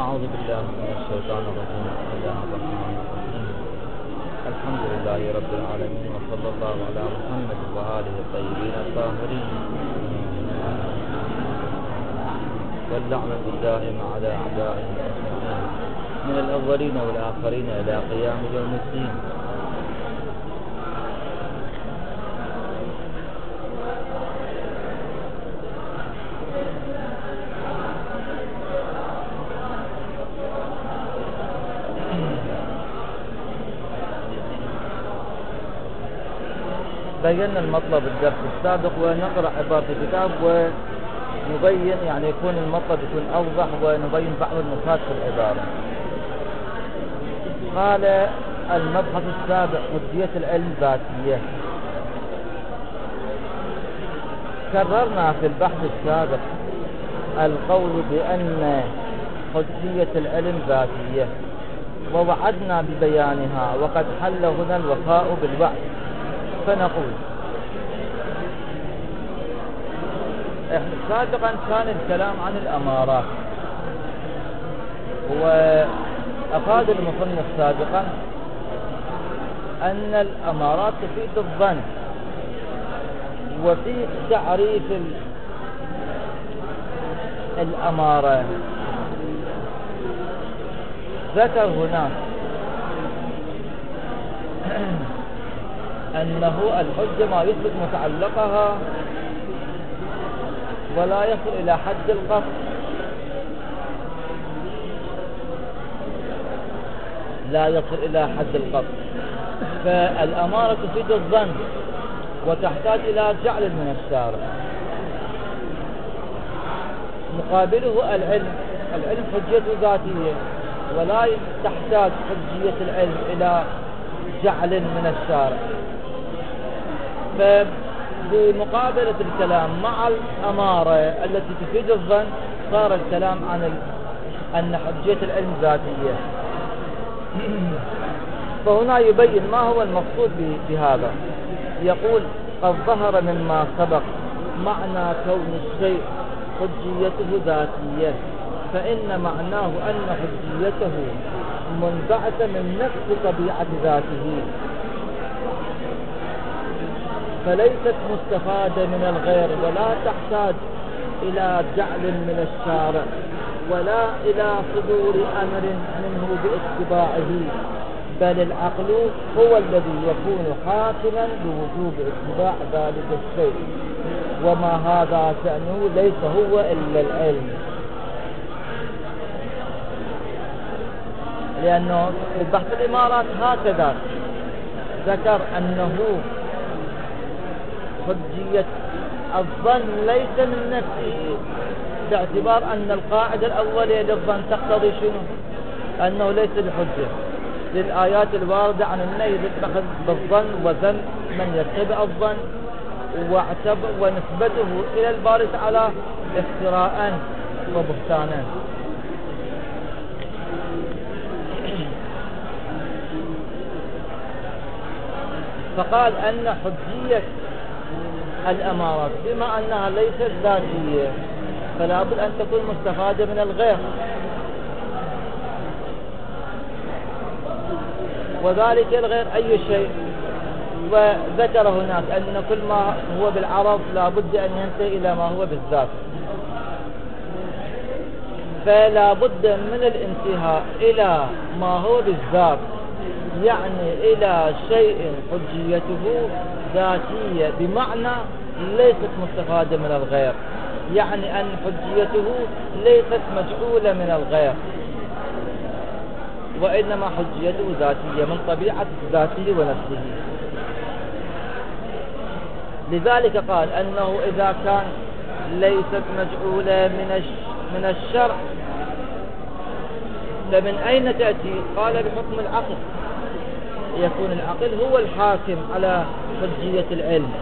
أعوذ بالله من الشيطان الرجيم. بسم الله الرحمن الرحيم. الحمد لله رب العالمين، وصلى الله على محمد وآله الطيبين الطاهرين، واللعنة الدائمة على أعدائهم أجمعين من الأولين والآخرين إلى قيام يوم الدين. بينا المطلب الدرس السابق، ونقرأ عبارة الكتاب ونبين، يعني يكون المطلب يكون أوضح، ونبين بعض النقاط في العبارة. قال المبحث السابع: حجية العلم ذاتية. كررنا في البحث السابق القول بأن حجية العلم ذاتية، ووعدنا ببيانها، وقد حل هنا الوفاء بالوعد. فنقول سابقا كان الكلام عن الأمارات، وأفاد المصنف سابقا أن الأمارات تفيد الظن. وفي تعريف الأمارة ذكر هناك أنه الحجة ما يثبت متعلقها ولا يصل إلى حد القطع، لا يصل إلى حد القطع. فالأمارة تفيد الظن وتحتاج إلى جعل من الشارع. مقابله العلم حجيته ذاتية، ولا تحتاج حجية العلم إلى جعل من الشارع. فبمقابلة الكلام مع الأمارة التي تفيد الظن، صار الكلام عن أن حجية العلم ذاتية. فهنا يبين ما هو المقصود بهذا. يقول: قد ظهر مما سبق معنى كون الشيء حجيته ذاتية، فإن معناه أن حجيته منبعثة من نفس طبيعة ذاته، فليست مستفادة من الغير، ولا تحتاج إلى جعل من الشارع، ولا إلى صدور أمر منه باتباعه، بل العقل هو الذي يكون حاكما بوجوب اتباع ذلك الشيء، وما هذا شأنه ليس هو إلا العلم. لأنه في بحث الإمارات هكذا ذكر أنه حجية الظن ليس من نفسه، باعتبار أن القاعدة الأولية للظن تقتضي شنو؟ أنه ليس بحجة، للآيات الواردة عن النهي بالأخذ بالظن وذم من يتبع الظن، ونسبته إلى الباري تعالى افتراء وبهتانا. فقال أن حجية الأمارات بما أنها ليست ذاتية، فلا بد أن تكون مستفادة من الغير، وذلك الغير أي شيء. وذكر هناك أن كل ما هو بالعرض لا بد أن ينتهي إلى ما هو بالذات، فلا بد من الانتهاء إلى ما هو بالذات، يعني إلى شيء حجيته ذاتية، بمعنى ليست مستفادة من الغير، يعني أن حجيته ليست مجعولة من الغير، وإنما حجيته ذاتية من طبيعة ذاته ونفسه. لذلك قال أنه إذا كان ليست مجعولة من الشرع، فمن أين تأتي؟ قال بحكم العقل، يكون العقل هو الحاكم على حجية العلم.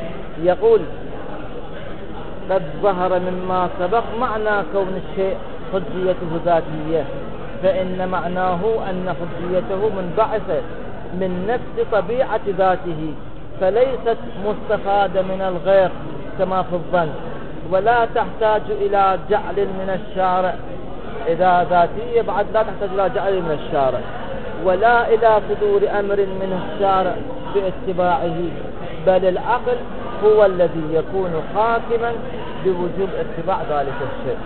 يقول: قد ظهر مما سبق معنى كون الشيء حجيته ذاتية، فإن معناه أن حجيته منبعثة من نفس طبيعة ذاته، فليست مستفادة من الغير كما في الظن، ولا تحتاج إلى جعل من الشارع. إذا ذاتية بعد لا تحتاج إلى جعل من الشارع، ولا إلى صدور أمر من الشارع باتباعه، بل العقل هو الذي يكون حاكما بوجوب اتباع ذلك الشيء.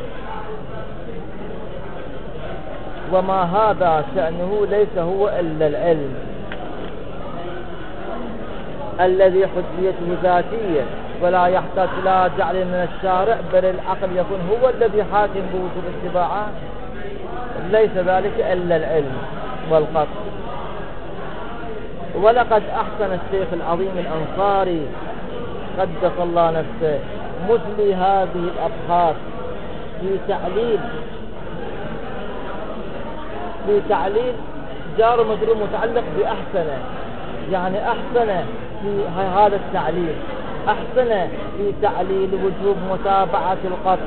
وما هذا شأنه ليس هو إلا العلم الذي حجيته ذاتية ولا يحتاج إلى جعل من الشارع، بل العقل يكون هو الذي حاكم بوجوب اتباعه. ليس ذلك إلا العلم والقطع. ولقد أحسن الشيخ العظيم الأنصاري قدس الله نفسه مثل هذه الأبحاث في تعليل جار مجرور متعلق بأحسنه، يعني أحسن في هذا التعليل، أحسن في تعليل وجوب متابعة القطع.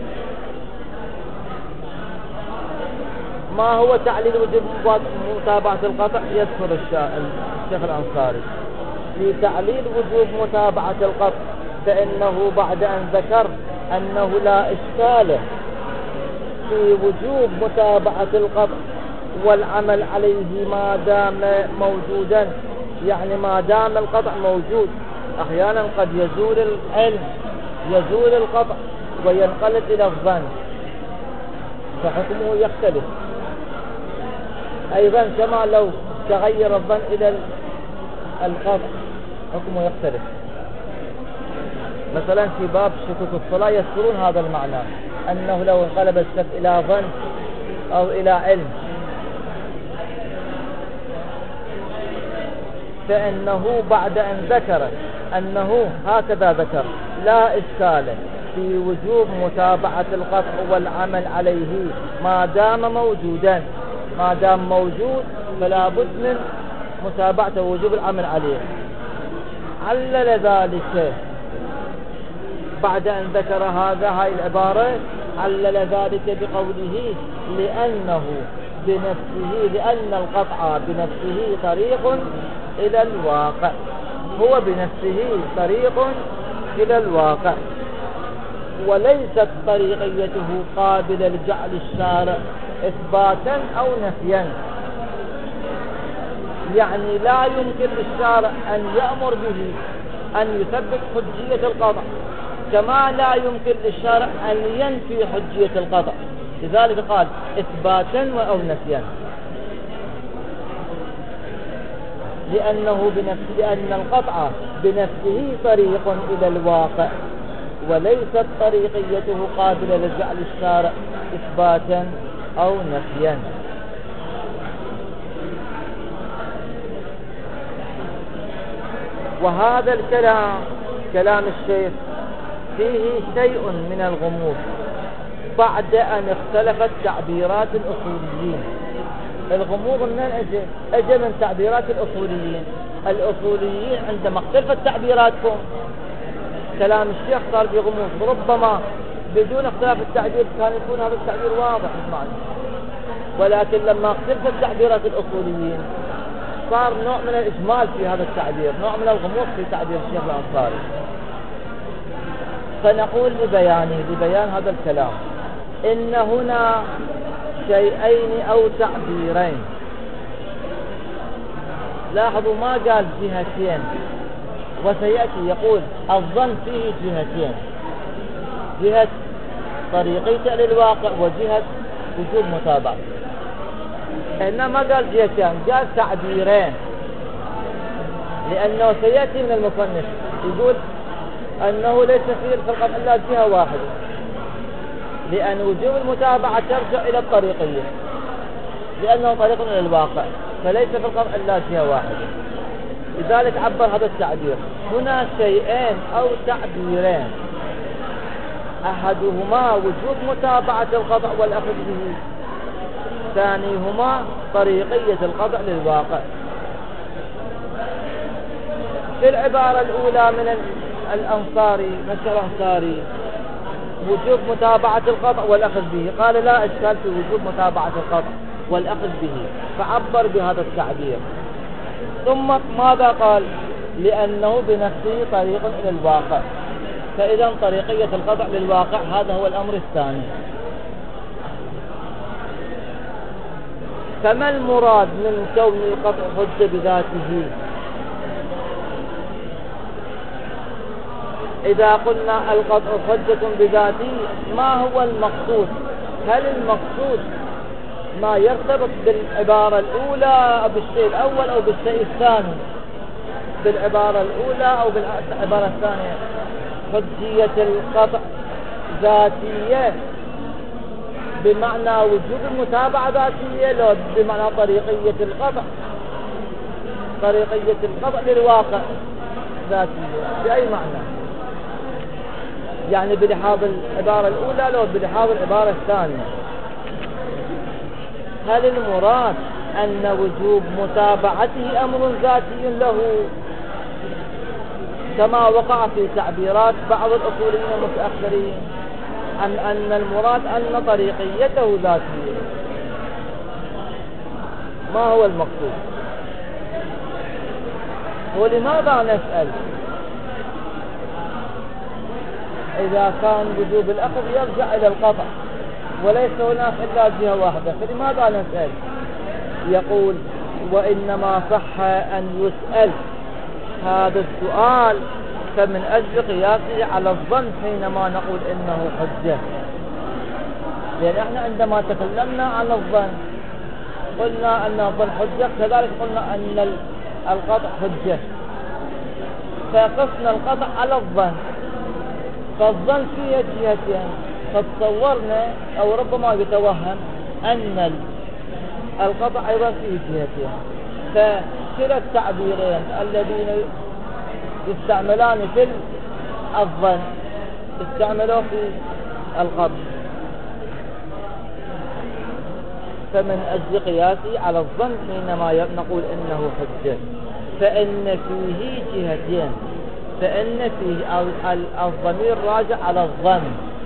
ما هو تعليل وجوب متابعة القطع؟ يذكر الشيخ الأنصاري في تعليل وجوب متابعة القطع، فإنه بعد أن ذكر أنه لا إشكال في وجوب متابعة القطع والعمل عليه ما دام موجودا، يعني ما دام القطع موجود. أحيانا قد يزول العلم، يزول القطع وينقلب إلى الظن، فحكمه يختلف. أيضا كما لو تغير الظن إلى القطع حكمه يختلف. مثلا في باب شكوك الصلاة يذكرون هذا المعنى، أنه لو انقلب الشك إلى ظن أو إلى علم، فإنه بعد أن ذكر أنه هكذا ذكر لا إشكال في وجوب متابعة القطع والعمل عليه ما دام موجودا، ما دام موجود فلا بد من متابعته ووجوب العمل عليه. علل ذلك بعد أن ذكر هاي العبارة، علل ذلك بقوله لأن القطع بنفسه طريق إلى الواقع، هو بنفسه طريق إلى الواقع، وليست طريقيته قابلة لجعل الشارع إثباتا أو نفيا. يعني لا يمكن للشارع أن يأمر به أن يثبت حجية القطع، كما لا يمكن للشارع أن ينفي حجية القطع. لذلك قال إثباتا أو نفيا، لأن القطع بنفسه طريق إلى الواقع، وليست طريقيته قابلة لجعل الشارع إثباتا أو نفيا. وهذا الكلام كلام الشيخ فيه شيء من الغموض بعد أن اختلفت تعبيرات الأصوليين. الغموض من أجل من تعبيرات الأصوليين عندما اختلفت تعبيراتهم كلام الشيخ صار بغموض. ربما بدون اختلاف التعبير كان يكون هذا التعبير واضح معنا، ولكن لما اختلفت تعبيرات الأصوليين صار نوع من الإجمال في هذا التعبير، نوع من الغموض في تعبير الشيخ الأنصاري. فنقول لبيان هذا الكلام إن هنا شيئين أو تعبيرين. لاحظوا ما قال جهتين، وسيأتي يقول الظن فيه جهتين، جهة طريقية للواقع وجهة وجود متابعة. إنما قال جهتين، قال تعبيرين، لأنه سيأتي من المصنف يقول أنه ليس فيه الفرق إلا جهة واحدة، لأن وجوب المتابعة ترجع إلى الطريقية، لأنه طريق إلى الواقع، فليس في القطع إلا جهة واحدة. لذلك عبر هذا التعبير. هنا شيئين أو تعبيرين، أحدهما وجوب متابعة القطع والأخذ به، ثانيهما طريقية القطع للواقع. في العبارة الأولى من الأنصاري، مشهر الأنصاري، وجوب متابعة القطع والأخذ به، قال لا إشكال في وجوب متابعة القطع والأخذ به، فعبر بهذا التعبير. ثم ماذا قال؟ لأنه بنفسه طريق إلى الواقع، فإذا طريقية القطع للواقع هذا هو الأمر الثاني. فما المراد من كون القطع حجة بذاته؟ إذا قلنا القطع حجة بذاته ما هو المقصود؟ هل المقصود ما يرتبط بالعبارة الأولى أو بالشيء الأول أو بالشيء الثاني؟ بالعبارة الأولى أو بالعبارة الثانية؟ حجية القطع ذاتية بمعنى وجوب المتابعة ذاتية، لو بمعنى طريقية القطع، طريقية القطع للواقع ذاتية، بأي معنى؟ يعني بلحاظ العبارة الأولى لو بلحاظ العبارة الثانية. هل المراد أن وجوب متابعته أمر ذاتي له كما وقع في تعبيرات بعض الأصوليين المتأخرين، أم أن المراد أن طريقيته ذاتية؟ ما هو المقصود؟ ولماذا نسأل إذا كان وجوب الأخذ يرجع إلى القطع وليس هناك إلا جهة واحدة، فلماذا نسأل؟ يقول وإنما صح أن يسأل هذا السؤال فمن أجل قياسه على الظن حينما نقول إنه حجة. لأن احنا عندما تكلمنا عن الظن قلنا أن الظن حجة، كذلك قلنا أن القطع حجة، فقسنا القطع على الظن، فالظن فيه جهتين، فتصورنا أو ربما يتوهم أن القطع أيضا فيه جهتين، فكلا التعبيرين الذين يستعملان في الظن استعملوا في القطع، فمن أجل قياسي على الظن حينما نقول إنه حجة، فإن فيه جهتين، فإن فيه الضمير راجع على الظن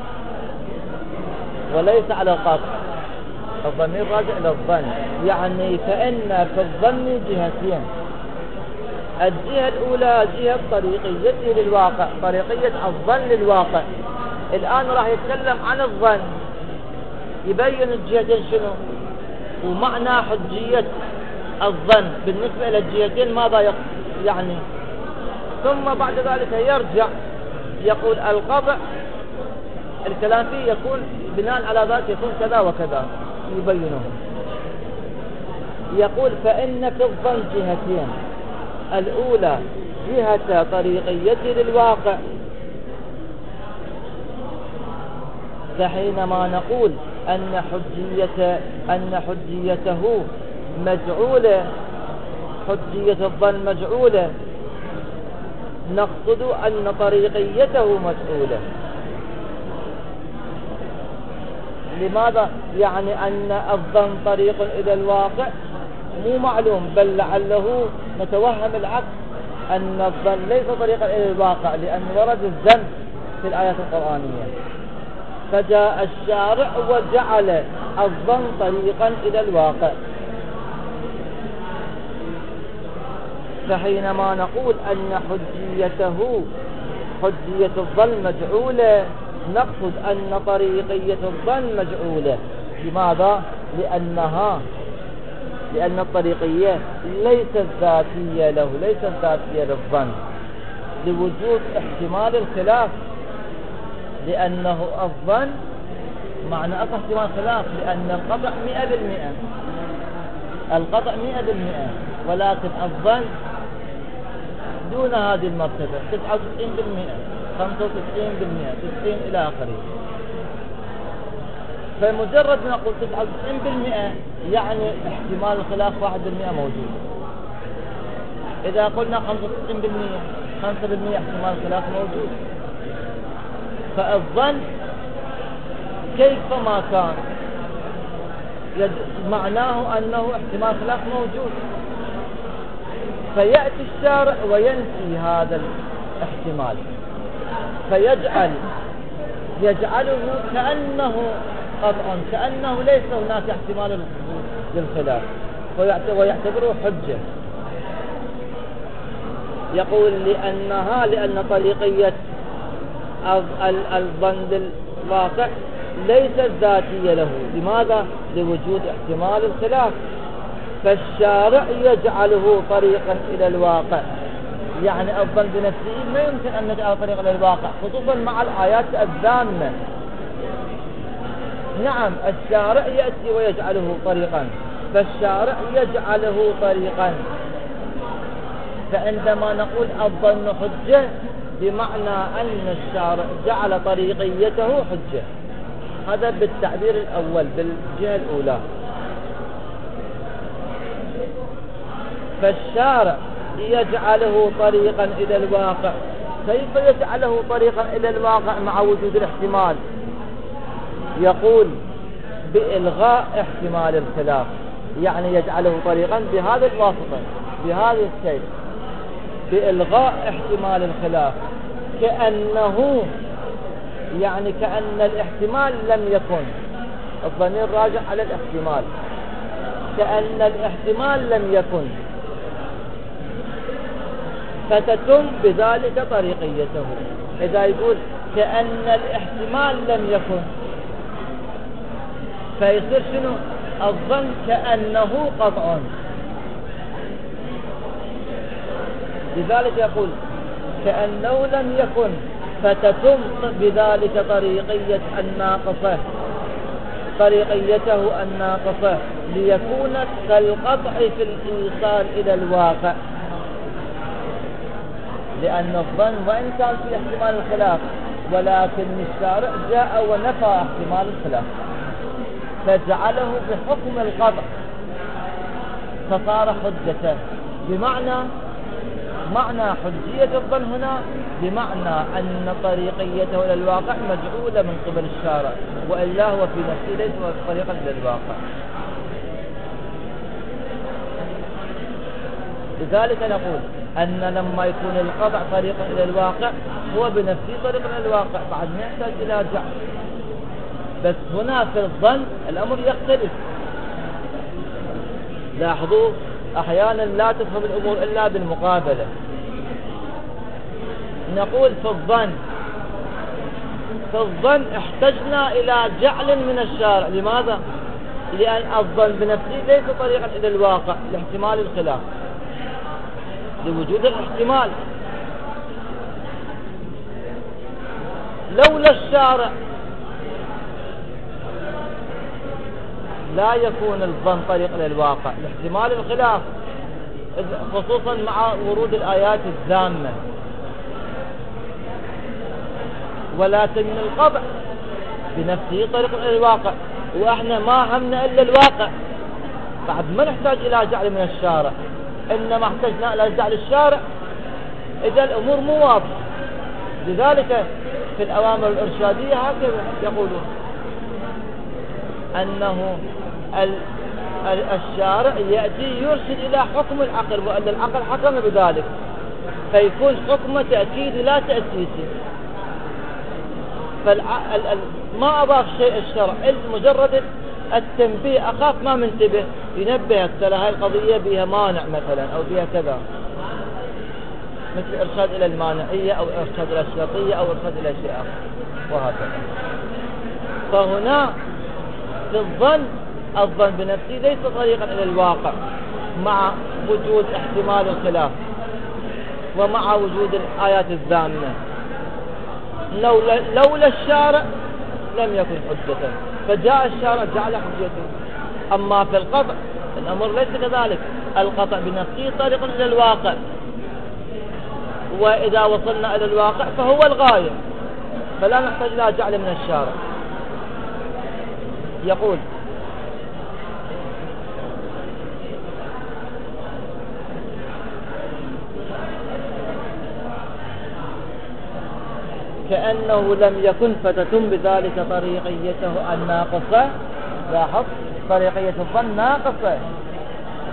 وليس على القطع، الضمير راجع إلى الظن، يعني فإن في الظن جهتين، الجهة الأولى جهة طريقيته للواقع، طريقية الظن للواقع. الآن راح يتكلم عن الظن، يبين الجهتين شنو ومعنى حجية الظن بالنسبة إلى الجهتين ماذا يعني. ثم بعد ذلك يرجع يقول القطع الكلام فيه يكون بناء على ذلك يكون كذا وكذا، يبينه. يقول فإن في الظن جهتين، الأولى جهة طريقيته للواقع، فحينما نقول أن حجيته مجعولة، حجية الظن مجعولة، نقصد أن طريقيته مجعولة. لماذا؟ يعني أن الظن طريق إلى الواقع مو معلوم، بل لعله نتوهم العكس، أن الظن ليس طريقا إلى الواقع، لأن ورد الظن في الآيات القرآنية، فجاء الشارع وجعل الظن طريقا إلى الواقع. فحينما نقول أن حجية الظن مجعولة، نقصد أن طريقية الظن مجعولة. لماذا؟ لأن الطريقية ليست ذاتية له، ليست ذاتية للظن، لوجود احتمال الخلاف، لأنه الظن معنى أصح احتمال خلاف، لأن القطع 100%، القطع 100%، ولكن الظن دون هذه المرتبة 99%، 95%، 90 إلى آخره. فمجرد ما نقول 99% يعني احتمال الخلاف 1% موجود. إذا قلنا 95%، 5% احتمال الخلاف موجود. فالظن كيفما كان معناه أنه احتمال خلاف موجود، فيأتي الشارع وينفي هذا الاحتمال، فيجعل يجعله كأنه قطع، كأنه ليس هناك احتمال للخلاف، ويعتبره حجة. يقول لأن طريقية الظن بالواقع ليست ذاتية له. لماذا؟ لوجود احتمال الخلاف، فالشارع يجعله طريقا إلى الواقع. يعني الظن بنفسه ما يمكن أن نجعله طريقا إلى الواقع، خصوصا مع الآيات الذامة. نعم، الشارع يأتي ويجعله طريقا، فالشارع يجعله طريقا. فعندما نقول الظن حجة، بمعنى أن الشارع جعل طريقيته حجة. هذا بالتعبير الأول، بالجهة الأولى. فالشارع يجعله طريقا إلى الواقع. كيف يجعله طريقا إلى الواقع مع وجود الاحتمال؟ يقول بإلغاء احتمال الخلاف، يعني يجعله طريقا بهذا الواسطة، بهذا الشيء، بإلغاء احتمال الخلاف. كأنه يعني كأن الاحتمال لم يكن. الضمير راجع على الاحتمال. كأن الاحتمال لم يكن، فتتم بذلك طريقيته. إذا يقول كأن الاحتمال لم يكن، فيصير شنو؟ الظن كأنه قطع. لذلك يقول كأنه لم يكن، فتتم بذلك طريقية الناقصة، طريقيته الناقصة، ليكون كالقطع في الإيصال إلى الواقع. لأن الظن وإن كان في احتمال الخلاف، ولكن الشارع جاء ونفى احتمال الخلاف، فجعله بحكم القطع، فصار حجة. معنى حجية الظن هنا بمعنى أن طريقيته إلى الواقع مجعولة من قبل الشارع، وإلا هو في نفسه ليس طريقا إلى الواقع. لذلك نقول أن لما يكون القطع طريقا إلى الواقع، هو بنفسه طريقا إلى الواقع، بعد ما يحتاج إلى جعل. بس هنا في الظن الأمر يختلف. لاحظوا أحيانا لا تفهم الأمور إلا بالمقابلة. نقول في الظن احتجنا إلى جعل من الشارع. لماذا؟ لأن الظن بنفسه ليس طريقا إلى الواقع لاحتمال الخلاف، لوجود الاحتمال. لولا الشارع لا يكون الظن طريق للواقع لاحتمال الخلاف، خصوصا مع ورود الآيات الذامة. ولكن القطع بنفسه طريق إلى الواقع، وإحنا ما همنا إلا الواقع، بعد ما نحتاج إلى جعل من الشارع، إنما احتجنا إلى جعل الشارع إذا الأمور مو واضحة. لذلك في الأوامر الإرشادية هكذا يقولون أنه الشارع يأتي يرشد إلى حكم العقل، وأن العقل حكم بذلك، فيكون حكم تأكيد لا تأسيسي. ما أضاف شيء الشرع، مجرد التنبيه. أخاف ما منتبه ينبهك ترى هاي القضية بها مانع مثلا، أو بها كذا، مثل إرشاد إلى المانعية، أو إرشاد إلى الشرطية، أو إرشاد إلى شيء آخر، وهكذا. فهنا في الظن بنفسه ليس طريقا إلى الواقع، مع وجود احتمال الخلاف، ومع وجود الآيات الذامة. لولا الشارع لم يكن حجة، فجاء الشارع جعل حجته. أما في القطع الأمر ليس كذلك، القطع بنفسه طريق إلى الواقع، وإذا وصلنا إلى الواقع فهو الغاية، فلا نحتاج إلى جعل من الشارع. يقول كأنه لم يكن، فتتم بذلك طريقيته الناقصة. لاحظ طريقية الظن ناقصة،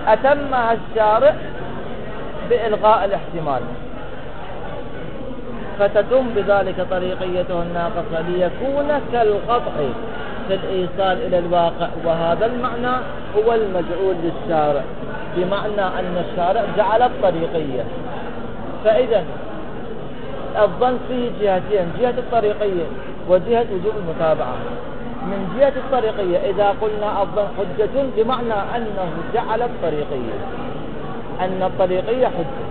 أتمها الشارع بإلغاء الاحتمال. فتتم بذلك طريقيته الناقصة ليكون كالقطع في الإيصال إلى الواقع. وهذا المعنى هو المجعول للشارع، بمعنى أن الشارع جعل الطريقية. فإذا الظن فيه جهتين، جهة الطريقية وجهة وجوب المتابعة. من جهة الطريقية إذا قلنا الظن حجة بمعنى أنه جعل الطريقية، أن الطريقية حجة.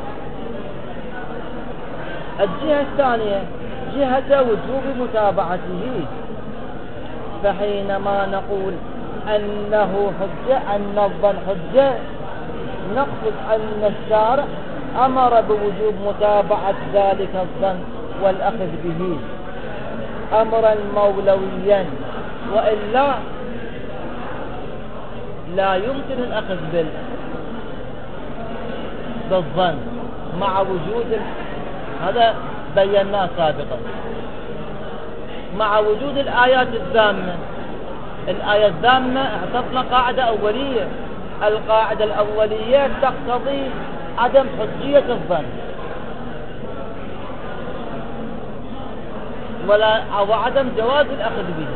الجهة الثانية جهة وجوب متابعته، فحينما نقول أنه حجة، أن الظن حجة، نقصد أن الشارع أمر بوجوب متابعة ذلك الظن والأخذ به أمرا مولويا، وإلا لا يمكن الأخذ بالظن مع وجود، هذا بيناه سابقا، مع وجود الآيات الذامة. الآية الذامة اعتبرنا قاعدة أولية، القاعدة الأولية تقتضي عدم حجية الظن وعدم جواز الأخذ به.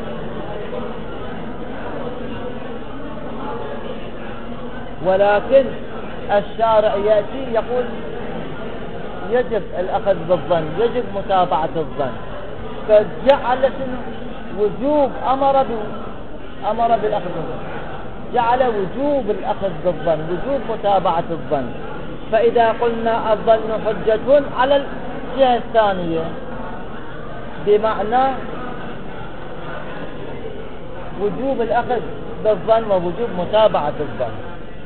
ولكن الشارع يأتي يقول يجب الأخذ بالظن، يجب متابعة الظن، فجعل وجوب أمر بالأخذ بالظن، جعل وجوب الأخذ بالظن، وجوب متابعة الظن. فإذا قلنا الظن حجة على الجهة الثانية بمعنى وجوب الأخذ بالظن ووجوب متابعة الظن،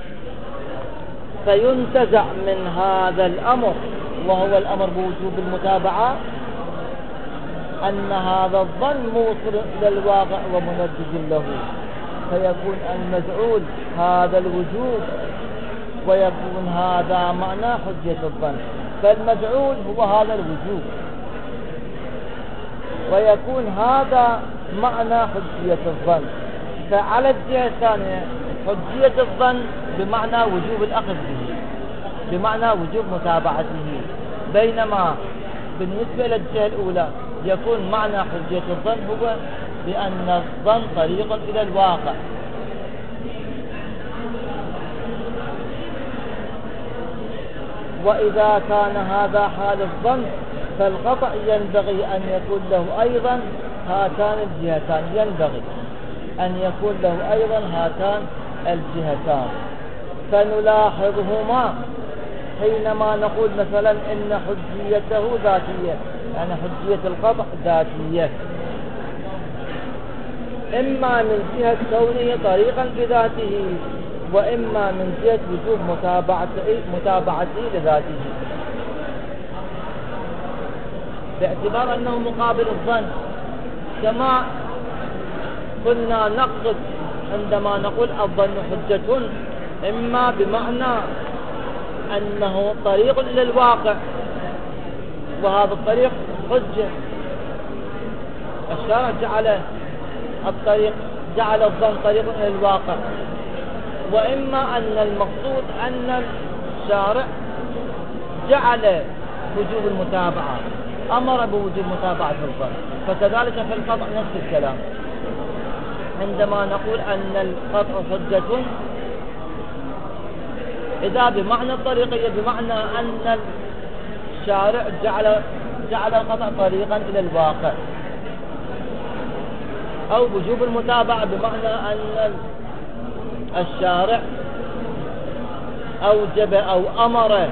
فينتزع من هذا الأمر وهو الأمر بوجوب المتابعة أن هذا الظن موصل إلى الواقع ومنجز له، فيكون المجعول هذا الوجوب ويكون هذا معنى حجة الظن. فالمجعول هو هذا الوجوب ويكون هذا معنى حجية الظن. فعلى الجهة الثانية حجية الظن بمعنى وجوب الأخذ به، بمعنى وجوب متابعته، بينما بالنسبة إلى الجهة الأولى يكون معنى حجية الظن هو بأن الظن طريق إلى الواقع. وإذا كان هذا حال الظن فالقطع ينبغي أن يكون له أيضا هاتان الجهتان، ينبغي أن يكون له أيضا هاتان الجهتان. فنلاحظهما حينما نقول مثلا إن حجيته ذاتية، يعني حجية القطع ذاتية، إما من جهة كونه طريقا بذاته، وإما من جهة وجوب متابعته لذاته، باعتبار أنه مقابل الظن. كما كنا نقصد عندما نقول الظن حجة إما بمعنى أنه طريق إلى الواقع، وهذا الطريق حجة، الشارع جعل الظن طريق إلى الواقع. وإما أن المقصود أن الشارع جعل وجوب المتابعة، أمر بوجوب متابعة الظن. فكذلك في القطع نفس الكلام، عندما نقول أن القطع حجة إذا بمعنى الطريقية بمعنى أن الشارع جعل القطع طريقا إلى الواقع، أو وجوب المتابعة بمعنى أن الشارع أوجب أو أمر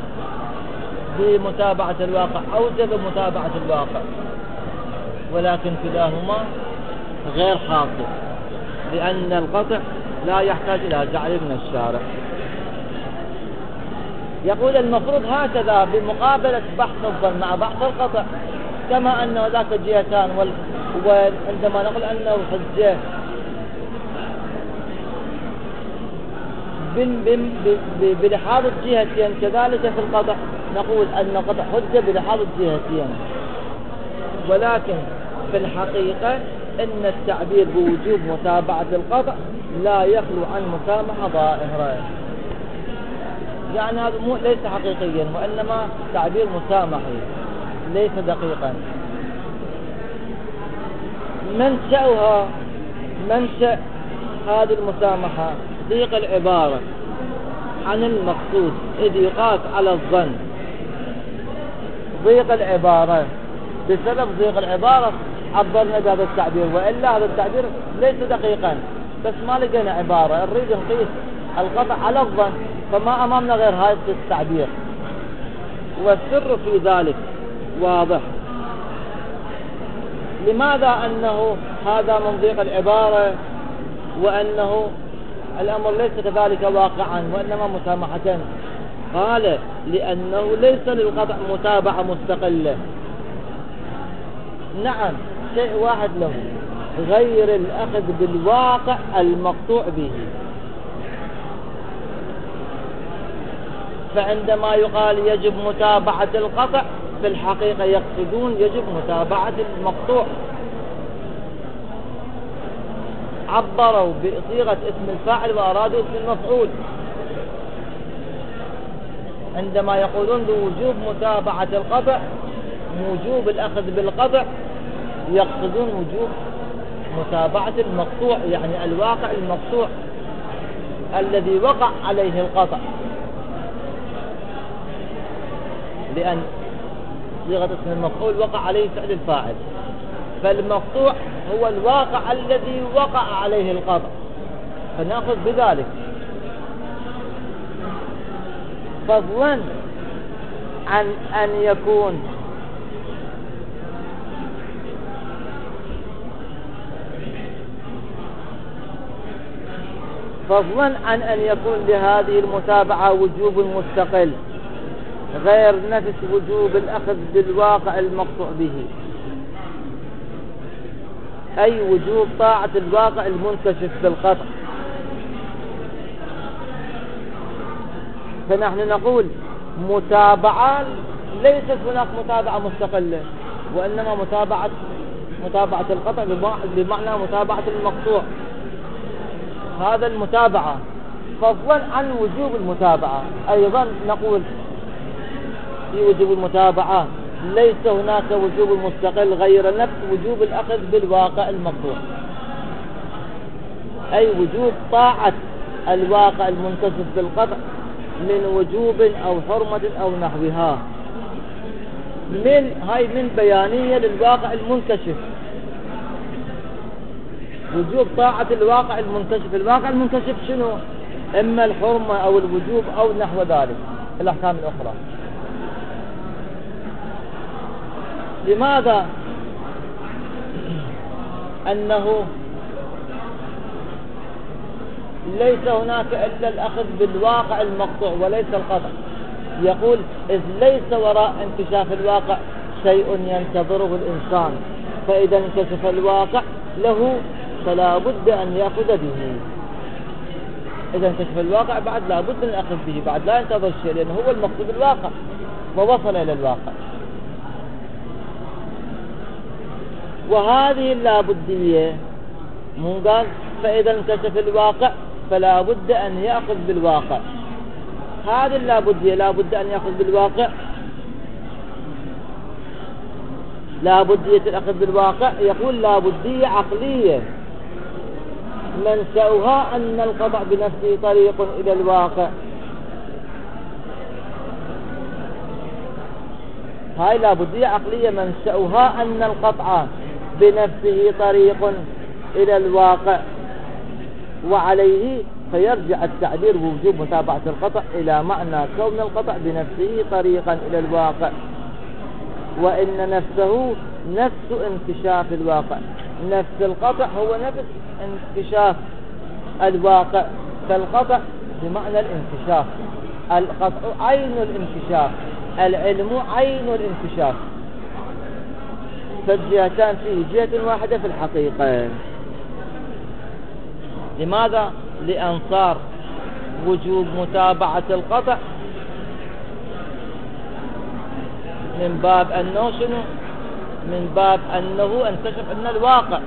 بمتابعة الواقع، أوجب متابعة الواقع. ولكن كلاهما غير حاصل، لأن القطع لا يحتاج إلى جعل من الشارع. يقول المفروض هكذا بمقابلة بحث الظن مع بحث القطع، كما أن ذاك الجهتان، وعندما نقول أنه حجة بلحاظ الجهتين، كذلك في القطع نقول أن القطع حجة بلحاظ الجهتين. ولكن في الحقيقة إن التعبير بوجوب متابعة القطع لا يخلو عن مسامحة ظاهرة، يعني هذا ليس حقيقيا، وإنما تعبير مسامحي، ليس دقيقا. منشأ هذه المسامحة ضيق العبارة عن المقصود، إذ يقاس على الظن. ضيق العبارة، بسبب ضيق العبارة عبرنا بهذا التعبير، وإلا هذا التعبير ليس دقيقا، بس ما لقينا عبارة نريد نقيس القطع على الظن، فما أمامنا غير هذا التعبير. والسر في ذلك واضح. لماذا أنه هذا من ضيق العبارة، وأنه الأمر ليس كذلك واقعا وإنما مسامحة؟ قال لأنه ليس للقطع متابعة مستقلة. نعم، شيء واحد له، غير الأخذ بالواقع المقطوع به. فعندما يقال يجب متابعة القطع، في الحقيقة يقصدون يجب متابعة المقطوع. عبروا بصيغة اسم الفاعل وأرادوا اسم المفعول. عندما يقولون بوجوب متابعة القطع، وجوب الأخذ بالقطع، يقصدون وجوب متابعة المقطوع، يعني الواقع المقطوع الذي وقع عليه القطع، لأن صيغة اسم المفعول وقع عليه فعل الفاعل، فالمقطوع هو الواقع الذي وقع عليه القطع، فنأخذ بذلك. فضلا عن أن يكون لهذه المتابعة وجوب مستقل غير نفس وجوب الأخذ بالواقع المقطوع به، أي وجوب طاعة الواقع المنكشف بالقطع. فنحن نقول متابعة، ليست هناك متابعة مستقلة، وإنما متابعة القطع بمعنى متابعة المقطوع، هذا المتابعة. فضلا عن وجوب المتابعة، أيضا نقول في وجوب المتابعة ليس هناك وجوب مستقل غير نفس وجوب الأخذ بالواقع المقطوع، أي وجوب طاعة الواقع المنكشف بالقطع من وجوب أو حرمة أو نحوها. من بيانية للواقع المنكشف، وجوب طاعة الواقع المنكشف. الواقع المنكشف شنو؟ إما الحرمة أو الوجوب أو نحو ذلك الأحكام الأخرى. لماذا؟ أنه ليس هناك إلا الأخذ بالواقع المقطوع وليس القطع. يقول إذ ليس وراء انكشاف الواقع شيء ينتظره الإنسان، فإذا انكشف الواقع له فلا بد أن يأخذ به. إذا انكشف الواقع بعد لا بد من الأخذ به، بعد لا ينتظر الشيء، لأنه هو المقصود الواقع ووصل إلى الواقع. وهذه اللابدية مو قال فإذا انكشف الواقع فلا بد أن يأخذ بالواقع. هذه اللابدية لا بد أن يأخذ بالواقع، لابدية الأخذ بالواقع. يقول لابدية عقلية منشأها أن القطع بنفسه طريق إلى الواقع. هاي لابدية عقلية منشأها أن القطع بنفسه طريق إلى الواقع، وعليه فيرجع التعبير بوجوب متابعة القطع إلى معنى كون القطع بنفسه طريقا إلى الواقع، وإن نفسه نفس انكشاف الواقع. نفس القطع هو نفس انكشاف الواقع، فالقطع بمعنى الانكشاف، القطع عين الانكشاف، العلم عين الانكشاف، فالجهتان فيه جهة واحدة في الحقيقة. لماذا؟ لأن صار وجوب متابعة القطع من باب أنه شنو؟ من باب أنه انكشف أن الواقع،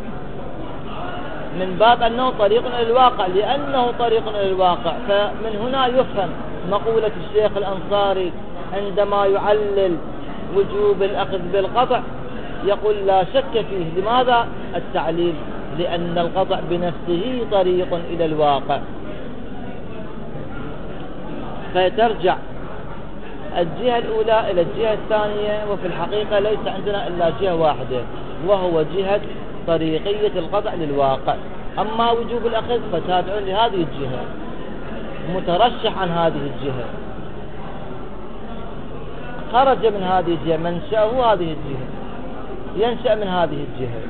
من باب أنه طريق إلى الواقع، لأنه طريق إلى الواقع. فمن هنا يفهم مقولة الشيخ الأنصاري عندما يعلل وجوب الأخذ بالقطع يقول لا شك فيه. لماذا التعليل؟ لأن القطع بنفسه طريق إلى الواقع، فترجع الجهة الأولى إلى الجهة الثانية، وفي الحقيقة ليس عندنا إلا جهة واحدة وهو جهة طريقية القطع للواقع. أما وجوب الأخذ فتابع لهذه الجهة، مترشح عن هذه الجهة، خرج من هذه الجهة، منشأه هذه الجهة، ينشأ من هذه الجهة.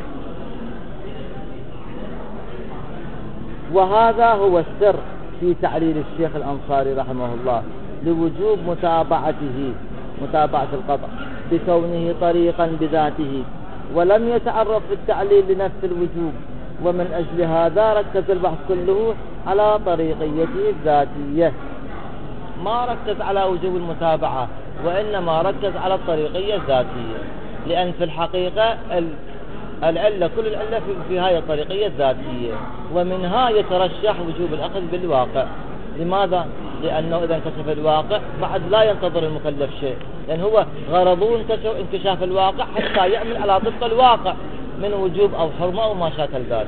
وهذا هو السر في تعليل الشيخ الأنصاري رحمه الله لوجوب متابعة القطع بكونه طريقا بذاته، ولم يتعرف في التعليل لنفس الوجوب، ومن أجل هذا ركز البحث كله على طريقيته الذاتية، ما ركز على وجوب المتابعة، وإنما ركز على الطريقية الذاتية، لأن في الحقيقة العلة كل العلة في هذه الطريقية الذاتية، ومنها يترشح وجوب الأخذ بالواقع. لماذا؟ لأنه إذا انكشف الواقع بعد لا ينتظر المكلف شيء، لأن هو غرضه انكشاف الواقع حتى يعمل على طبق الواقع من وجوب أو حرمة أو ما شاكل ذلك.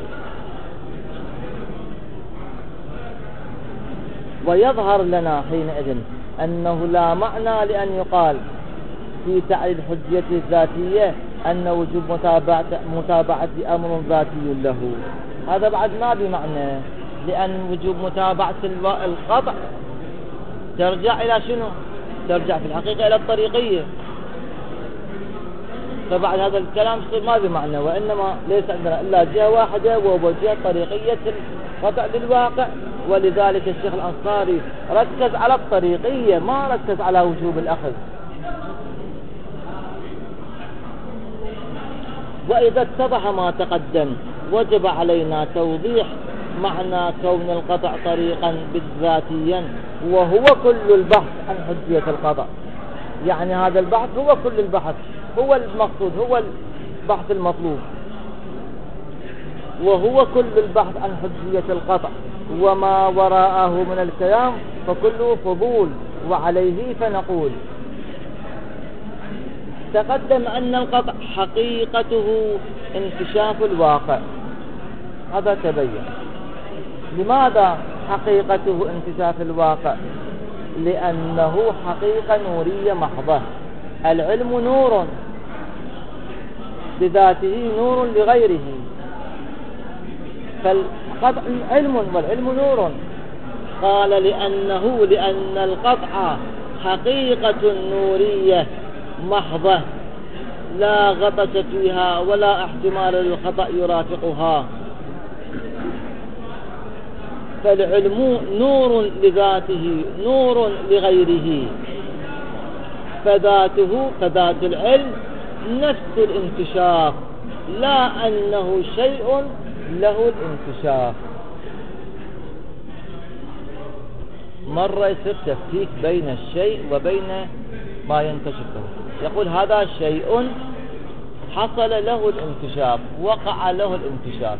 ويظهر لنا حينئذ أنه لا معنى لأن يقال في تعليل حجيته الذاتية أن وجوب متابعة أمر ذاتي له. هذا بعد ما بمعنى، لأن وجوب متابعة القطع ترجع إلى شنو؟ ترجع في الحقيقة إلى الطريقية، فبعد هذا الكلام ما بمعنى، وإنما ليس عندنا إلا جهة واحدة وهو جهة طريقية القطع للواقع. ولذلك الشيخ الأنصاري ركز على الطريقية، ما ركز على وجوب الأخذ. وإذا اتضح ما تقدم وجب علينا توضيح معنى كون القطع طريقا ذاتيا، وهو كل البحث عن حجية القطع. يعني هذا البحث هو كل البحث، هو المقصود، هو البحث المطلوب، وهو كل البحث عن حجية القطع، وما وراءه من الكلام فكله فضول. وعليه فنقول تقدم أن القطع حقيقته انكشاف الواقع، هذا تبين. لماذا حقيقته انكشاف الواقع؟ لأنه حقيقة نورية محضة. العلم نور بذاته، نور لغيره، فالقطع علم والعلم نور. قال لأن القطع حقيقة نورية محضة لا غطس فيها ولا احتمال للخطأ يرافقها، فالعلم نور لذاته نور لغيره، فذات العلم نفس الانكشاف، لا أنه شيء له الانكشاف. مرة يصير تفكيك بين الشيء وبين ما ينكشفه، يقول هذا شيء حصل له الانكشاف، وقع له الانكشاف،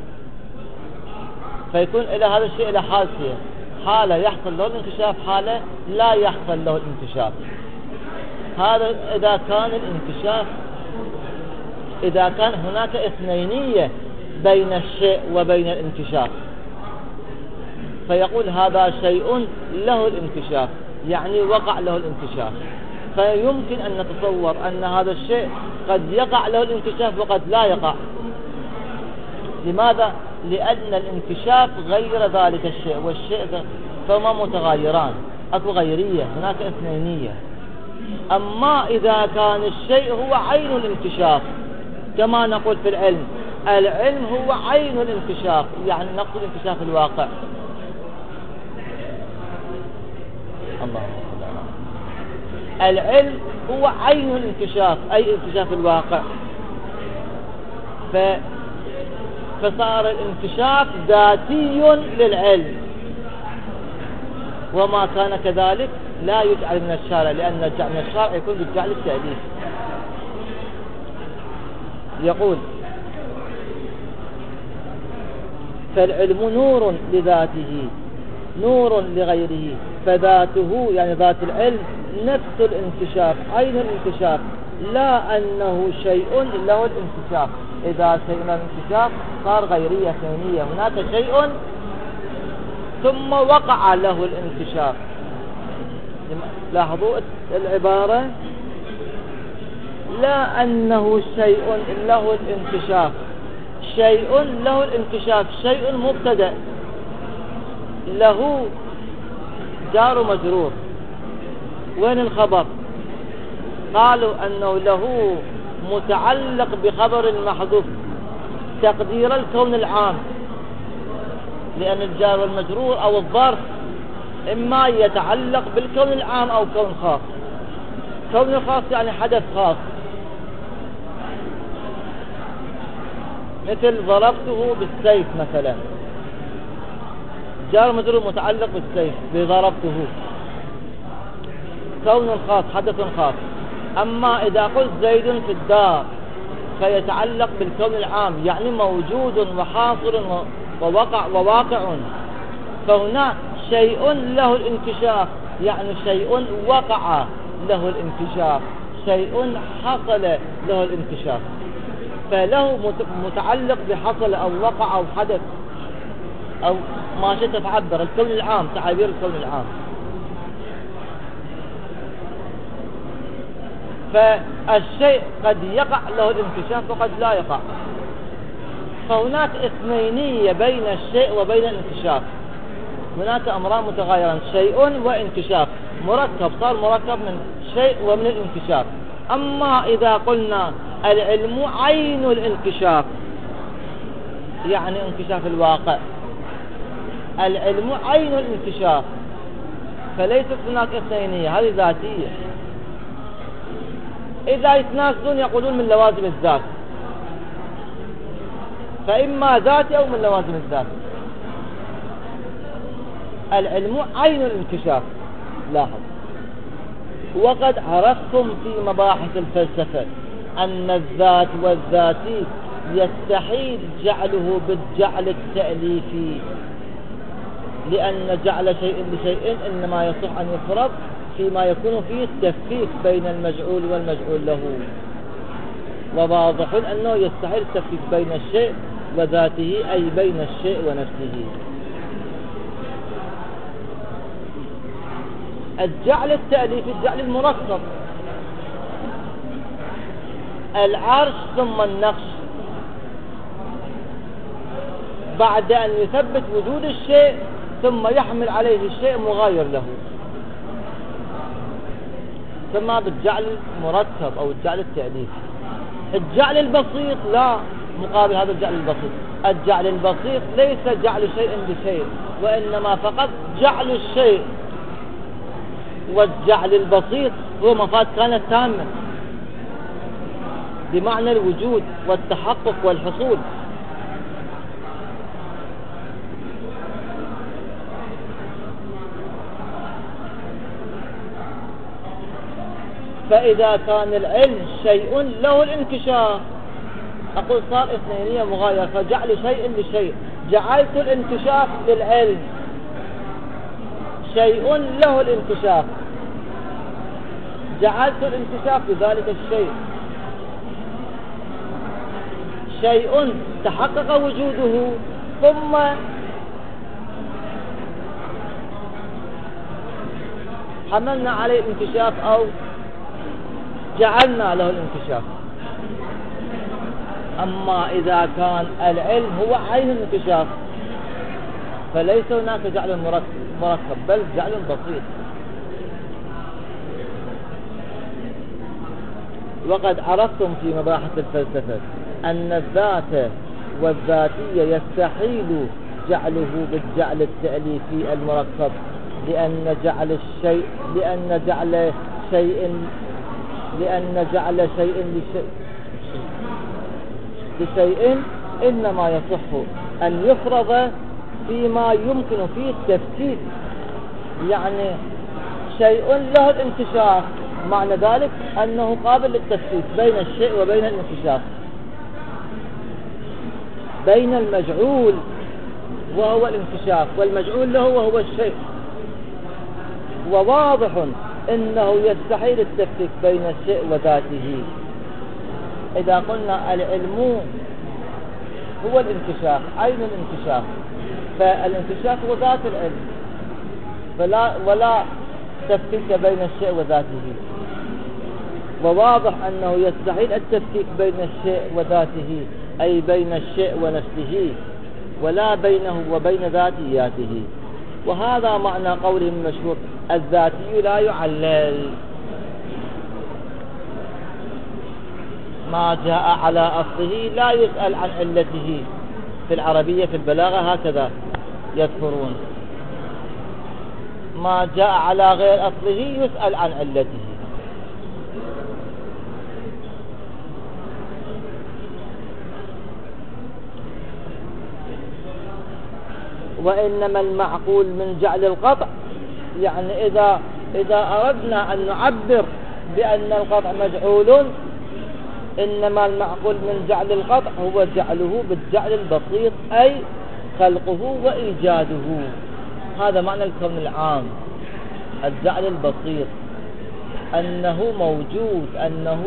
فيكون إلى هذا الشيء إلى حالتين: حالة يحصل له الانكشاف، حالة لا يحصل له الانكشاف. هذا إذا كان هناك اثنينية بين الشيء وبين الانكشاف، فيقول هذا شيء له الانكشاف، يعني وقع له الانكشاف. فيمكن أن نتصور أن هذا الشيء قد يقع له الانكشاف وقد لا يقع. لماذا؟ لأن الانكشاف غير ذلك الشيء والشيء فهما متغايران، أكو غيرية، هناك اثنينية. أما إذا كان الشيء هو عين الانكشاف، كما نقول في العلم هو عين الانكشاف، يعني نقصد انكشاف الواقع. العلم هو عين الانكشاف، أي انكشاف الواقع، فصار الانكشاف ذاتي للعلم، وما كان كذلك لا يجعل من الشارع، لأن الجعل من الشارع يكون بالجعل التأليف. يقول فالعلم نور لذاته نور لغيره، فذاته يعني ذات العلم نفس الانكشاف، عين الانكشاف، لا أنه شيء له الانكشاف. إذا شيء له الانكشاف صار غيرية ثانية. هناك شيء ثم وقع له الانكشاف. لاحظوا العبارة، لا أنه شيء له الانكشاف. شيء له الانكشاف، شيء مبتدأ له جار مجرور. وين الخبر؟ قالوا أنه له متعلق بخبر محذوف تقدير الكون العام، لأن الجار والمجرور أو الظرف إما يتعلق بالكون العام أو كون خاص. كون خاص يعني حدث خاص، مثل ضربته بالسيف مثلا، جار مجرور متعلق بالسيف بضربته، كون خاص حدث خاص. أما إذا قلت زيد في الدار فيتعلق بالكون العام، يعني موجود وحاصل وواقع. فهنا شيء له الانكشاف يعني شيء وقع له الانكشاف، شيء حصل له الانكشاف. فله متعلق بحصل أو وقع أو حدث أو ما شئت تعبر، الكون العام، تعابير الكون العام. فالشيء قد يقع له الانكشاف وقد لا يقع. فهناك اثنينية بين الشيء وبين الانكشاف. هناك أمران متغايران، شيء وانكشاف، مركب، صار مركب من شيء ومن الانكشاف. أما إذا قلنا العلم عين الانكشاف يعني انكشاف الواقع، العلم عين الانكشاف، فليست هناك اثنينية، هذه ذاتية. إذا يتناقضون يقولون من لوازم الذات، فإما ذاتي أو من لوازم الذات. العلم عين الانكشاف. لاحظ، وقد عرفتم في مباحث الفلسفة أن الذات والذاتي يستحيل جعله بالجعل التأليفي، لأن جعل شيء لشيء إنما يصح أن يفرض فيما يكون فيه التفكيك بين المجعول والمجعول له. وواضح أنه يستحيل التفكيك بين الشيء وذاته، أي بين الشيء ونفسه. الجعل التأليفي الجعل المركب، العرش ثم النقش، بعد أن يثبت وجود الشيء ثم يحمل عليه الشيء مغاير له، ثم بالجعل المركب أو الجعل التأليفي. الجعل البسيط لا مقابل هذا الجعل البسيط. الجعل البسيط ليس جعل شيء بشيء، وإنما فقط جعل الشيء. والجعل البسيط هو مفاد كانت تامة بمعنى الوجود والتحقق والحصول. فإذا كان العلم شيء له الانكشاف، أقول صار اثنينية مغايرة، فجعل شيء لشيء، جعلت الانكشاف للعلم، شيء له الانكشاف، جعلت الانكشاف لذلك الشيء، شيء تحقق وجوده ثم حملنا عليه الانكشاف أو جعلنا له الانكشاف. أما إذا كان العلم هو عين الانكشاف فليس هناك جعل مركب بل جعل بسيط. وقد عرفتم في مباحث الفلسفة أن الذات والذاتية يستحيل جعله بالجعل التأليفي المركب، لأن جعل شيء لشيء إنما يصح أن يفرض فيما يمكن فيه التفكيك، يعني شيء له الانكشاف، معنى ذلك أنه قابل للتفكيك بين الشيء وبين الانكشاف، بين المجعول وهو الانكشاف والمجعول له وهو الشيء. وواضح إنه يستحيل التفكيك بين الشيء وذاته. إذا قلنا العلم هو الانكشاف، عين الانكشاف، فالانكشاف هو ذات العلم، ولا تفكيك بين الشيء وذاته. وواضح أنه يستحيل التفكيك بين الشيء وذاته، أي بين الشيء ونفسه، ولا بينه وبين ذاتياته. وهذا معنى قولهم المشهور: الذاتي لا يعلل. ما جاء على أصله لا يسأل عن علته. في العربية في البلاغة هكذا يذكرون: ما جاء على غير أصله يسأل عن علته. وإنما المعقول من جعل القطع، يعني إذا أردنا أن نعبر بأن القطع مجعول، إنما المعقول من جعل القطع هو جعله بالجعل البسيط، أي خلقه وإيجاده. هذا معنى الكون العام، الجعل البسيط، أنه موجود، أنه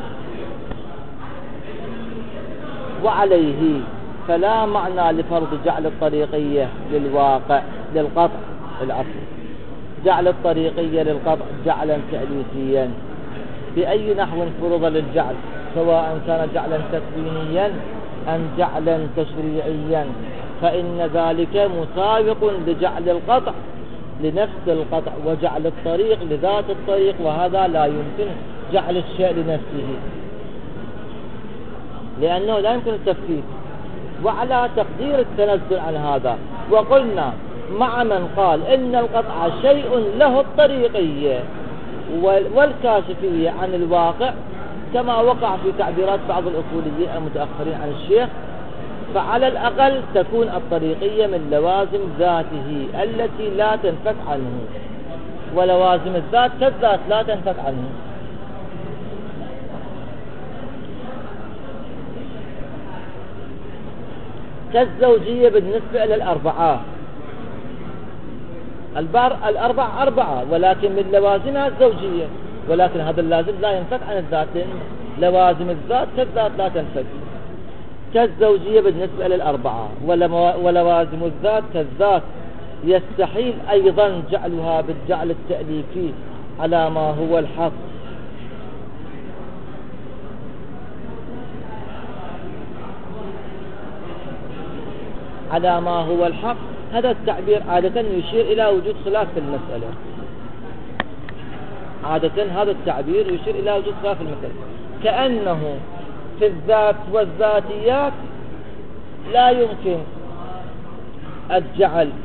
وعليه. فلا معنى لفرض جعل الطريقية للواقع للقطع الأصل، جعل الطريقية للقطع جعلا تأليفيا. بأي نحو فرض للجعل، سواء كان جعلا تكوينيا أم جعلا تشريعيا، فإن ذلك مسابق لجعل القطع لنفس القطع، وجعل الطريق لذات الطريق، وهذا لا يمكن جعل الشيء لنفسه، لأنه لا يمكن التفكيك. وعلى تقدير التنزل عن هذا، وقلنا مع من قال إن القطع شيء له الطريقية والكاشفية عن الواقع، كما وقع في تعبيرات بعض الأصوليين المتأخرين عن الشيخ، فعلى الأقل تكون الطريقية من لوازم ذاته التي لا تنفك عنه، ولوازم الذات كالذات لا تنفك عنه. كالزوجية بالنسبة إلى الأربعة، الأربع أربعة، ولكن من لوازمها الزوجية، ولكن هذا اللازم لا ينفك عن الذات، لوازم الذات كالذات لا تنفك. كالزوجية بالنسبة للأربعة، ولوازم الذات كالذات يستحيل أيضا جعلها بالجعل التأليفي على ما هو الحق. على ما هو الحق، هذا التعبير عادة يشير إلى وجود خلاف في المسألة، عادة هذا التعبير يشير إلى وجود خلاف في المسألة، كأنه في الذات والذاتيات لا يمكن الجعل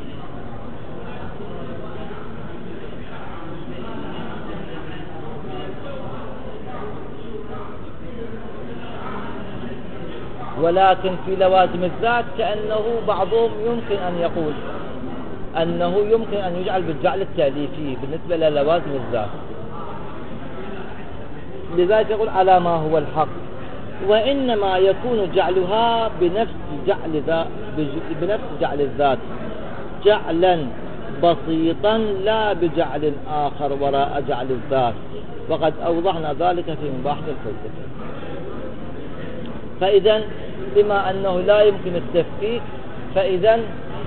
ولكن في لوازم الذات كأنه بعضهم يمكن أن يقول أنه يمكن أن يجعل بالجعل التأليفي بالنسبة للوازم الذات. لذلك يقول على ما هو الحق، وإنما يكون جعلها بنفس جعل الذات جعلا بسيطا، لا بجعل آخر وراء جعل الذات، وقد أوضحنا ذلك في مباحث الفلسفة. فإذا بما أنه لا يمكن التفكيك، فإذا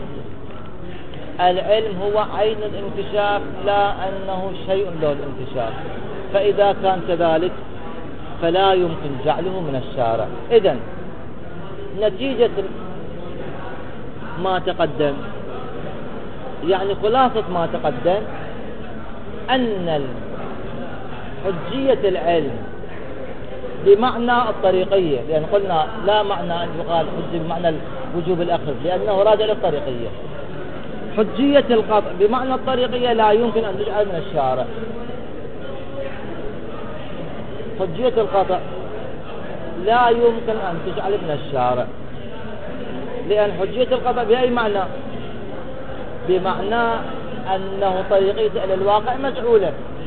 العلم هو عين الانكشاف، لا أنه شيء له الانكشاف. فإذا كان كذلك فلا يمكن جعله من الشارع. إذن نتيجة ما تقدم، يعني خلاصة ما تقدم، أن حجية العلم بمعنى الطريقية، لأن قلنا لا معنى أن يقال حجة بمعنى وجوب الأخذ، لأنه راجع للطريقية. حجية القطع بمعنى الطريقية لا يمكن أن تجعل من الشارع. حجية القطع لا يمكن أن تجعل من الشارع، لأن حجية القطع بأي معنى؟ بمعنى أنه طريقية إلى الواقع مجعولة.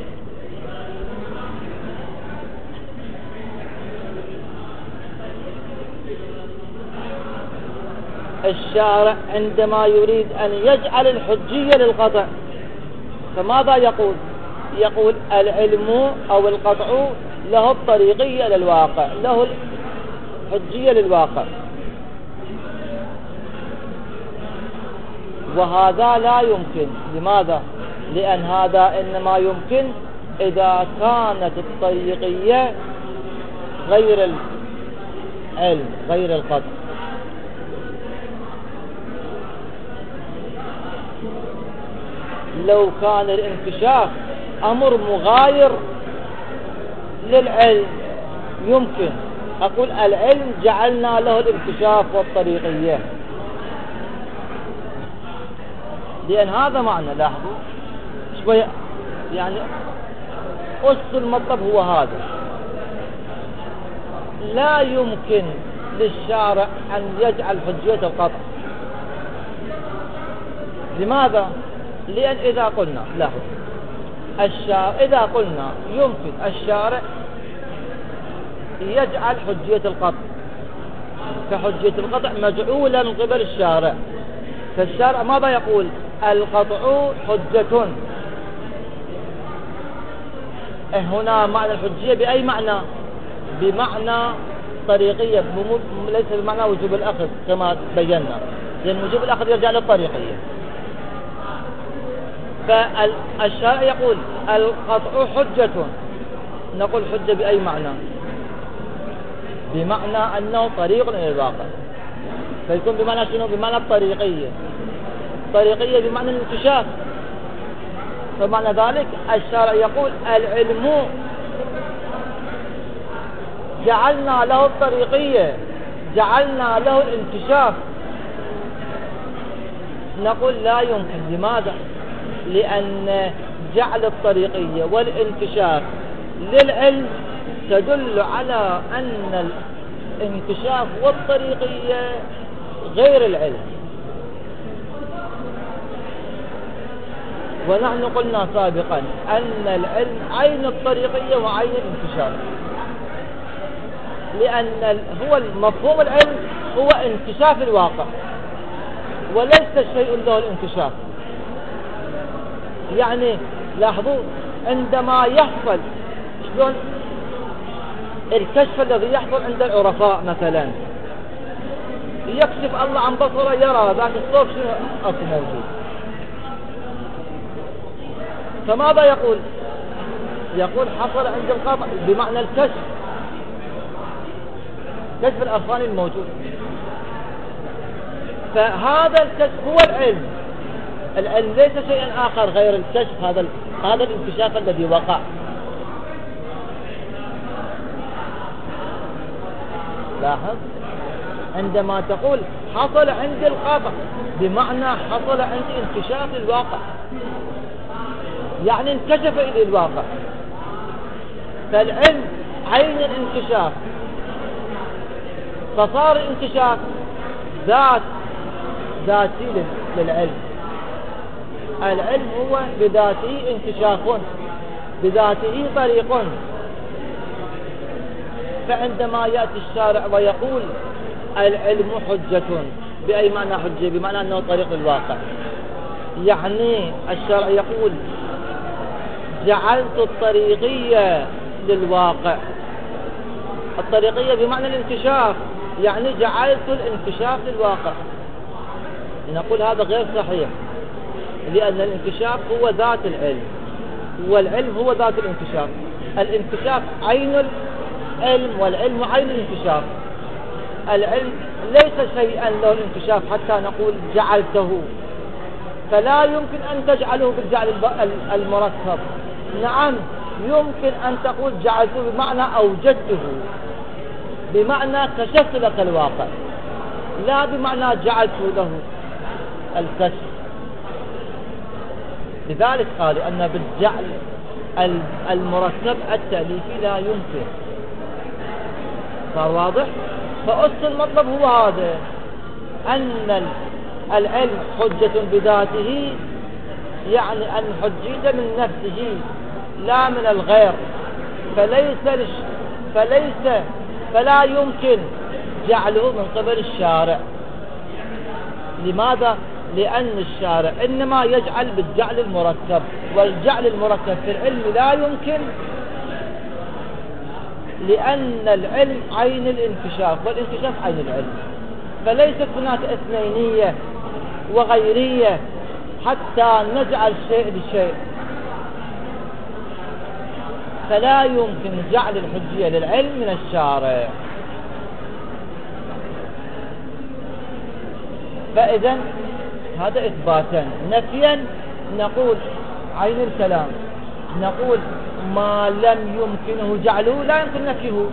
الشارع عندما يريد أن يجعل الحجية للقطع فماذا يقول؟ يقول العلم أو القطع له الطريقية للواقع، له الحجية للواقع، وهذا لا يمكن. لماذا؟ لأن هذا إنما يمكن إذا كانت الطريقية غير العلم، غير القطع. لو كان الانكشاف أمر مغاير للعلم يمكن أقول العلم جعلنا له الانكشاف والطريقية، لأن هذا معنى. لاحظوا شوية، يعني أصل المطلب هو هذا. لا يمكن للشارع أن يجعل حجية القطع. لماذا؟ لأن إذا قلنا إذا قلنا يمكن الشارع يجعل حجية القطع، فحجية القطع مجعولة من قبل الشارع، فالشارع ماذا يقول؟ القطع حجة. هنا معنى الحجية بأي معنى؟ بمعنى طريقية، ليس بمعنى وجوب الأخذ كما بينا، لأن وجوب الأخذ يرجع للطريقية. فالشارع يقول القطع حجة، نقول حجة بأي معنى؟ بمعنى أنه طريق إلى الواقع، فيكون بمعنى شنو؟ بمعنى الطريقية. الطريقية بمعنى الانكشاف. فمعنى ذلك الشارع يقول العلم جعلنا له الطريقية، جعلنا له الانكشاف. نقول لا يمكن. لماذا؟ لأن جعل الطريقية والانكشاف للعلم تدل على أن الانكشاف والطريقية غير العلم. ونحن قلنا سابقا أن العلم عين الطريقية وعين الانكشاف، لأن هو مفهوم العلم هو انكشاف الواقع، وليس شيء له الانكشاف. يعني لاحظوا عندما يحصل شلون الكشف الذي يحصل عند العرفاء مثلا، يكشف الله عن بصره يرى ذاك الصوت شنو أصل موجود. فماذا يقول؟ يقول حصل عند القطع بمعنى الكشف، كشف الأفغاني الموجود. فهذا الكشف هو العلم. العلم ليس شيئا آخر غير الكشف، هذا الانكشاف الذي وقع. لاحظ عندما تقول حصل عندي القطع بمعنى حصل عندي انكشاف الواقع، يعني انكشف إلى الواقع. فالعلم عين الانكشاف، فصار الانكشاف ذاتي للعلم. العلم هو بذاته انكشاف، بذاته طريق. فعندما يأتي الشارع ويقول العلم حجة، بأي معنى حجة؟ بمعنى أنه طريق الواقع. يعني الشارع يقول جعلت الطريقية للواقع. الطريقية بمعنى الانكشاف، يعني جعلت الانكشاف للواقع. نقول هذا غير صحيح، لأن الانكشاف هو ذات العلم، والعلم هو ذات الانكشاف. الانكشاف عين العلم، والعلم عين الانكشاف. العلم ليس شيئا له الانكشاف حتى نقول جعلته، فلا يمكن أن تجعله بالجعل المركب. نعم يمكن أن تقول جعلته بمعنى أوجدته، بمعنى كشفت لك الواقع، لا بمعنى جعلت له الكشف. لذلك قال أن بالجعل المركب التأليفي لا يمكن. فواضح؟ فأصل المطلب هو هذا، أن العلم حجة بذاته، يعني أن حجية من نفسه لا من الغير، فلا يمكن جعله من قبل الشارع. لماذا؟ لأن الشارع إنما يجعل بالجعل المركب، والجعل المركب في العلم لا يمكن، لأن العلم عين الانكشاف والانكشاف عين العلم، فليست هناك اثنينية وغيرية حتى نجعل شيء بشيء، فلا يمكن جعل الحجية للعلم من الشارع. فإذا هذا إثباتا. نفيا نقول عين الكلام، نقول ما لم يمكنه جعله لا يمكن نفيه.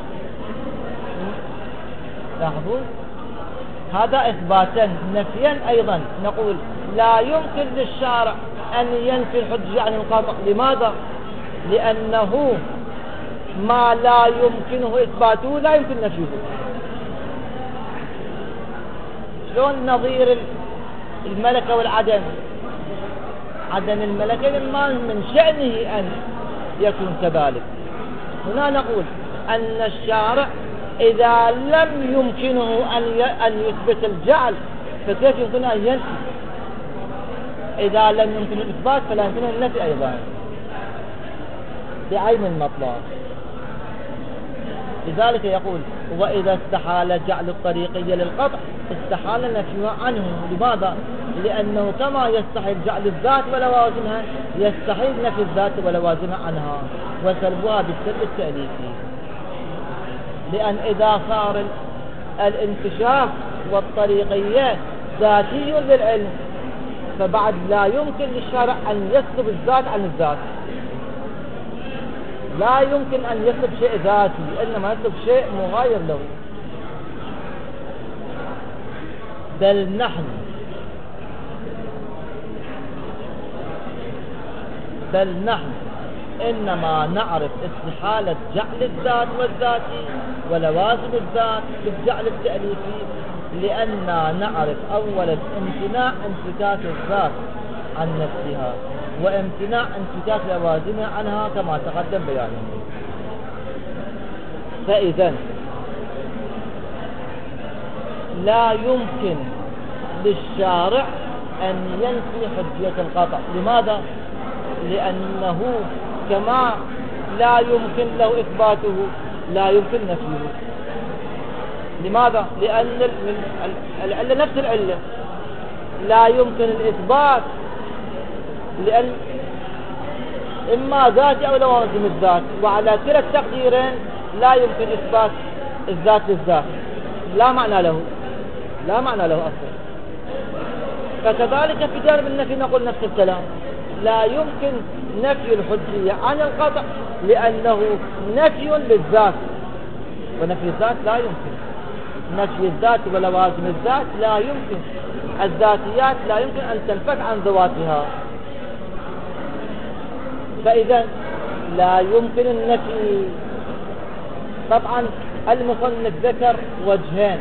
لاحظوا هذا إثباتا. نفيا أيضا نقول لا يمكن للشارع أن ينفي الحجة عن القاطع. لماذا؟ لأنه ما لا يمكنه إثباته لا يمكن نفيه. شلون نظير الملكة والعدم؟ عدم الملكة ما من شأنه أن يكون كذلك. هنا نقول أن الشارع إذا لم يمكنه أن يثبت الجعل فكيف يمكن أن ينفي؟ إذا لم يمكن الإثبات فلا يمكن النفي أيضا بعين المطلق. لذلك يقول وإذا استحال جعل الطريقية للقطع استحال نفيها عنه. لماذا؟ لأنه كما يستحيل جعل الذات ولوازمها يستحيل نفي الذات ولوازمها عنها وسلبها بالسلب التأليفي. لأن إذا صار الانكشاف والطريقية ذاتي للعلم فبعد لا يمكن للشارع أن يسلب الذات عن الذات. لا يمكن أن يسلب شيء ذاتي، إنما يسلب شيء مغاير له. بل نحن إنما نعرف استحالة جعل الذات والذاتي ولوازم الذات بالجعل التأليفي لأننا نعرف أولا امتناع انفكاك الذات عن نفسها وامتناع انفكاك لوازمها عنها كما تقدم بيانه. فإذا لا يمكن للشارع أن ينفي حجية القطع. لماذا؟ لأنه كما لا يمكن له إثباته لا يمكن نفيه. لماذا؟ لأن العلة نفس العلة لا يمكن الإثبات، لأن إما ذاتي أو لوازم الذات، وعلى كلا التقديرين لا يمكن إثبات الذات للذات، لا معنى له أصلا. فكذلك في جانب النفي نقول نفس الكلام، لا يمكن نفي الحجية عن القطع لأنه نفي للذات، ونفي الذات لا يمكن. نفي الذات ولوازم الذات لا يمكن. الذاتيات لا يمكن أن تنفك عن ذواتها. فإذا لا يمكن النفي. طبعا المصنف ذكر وجهين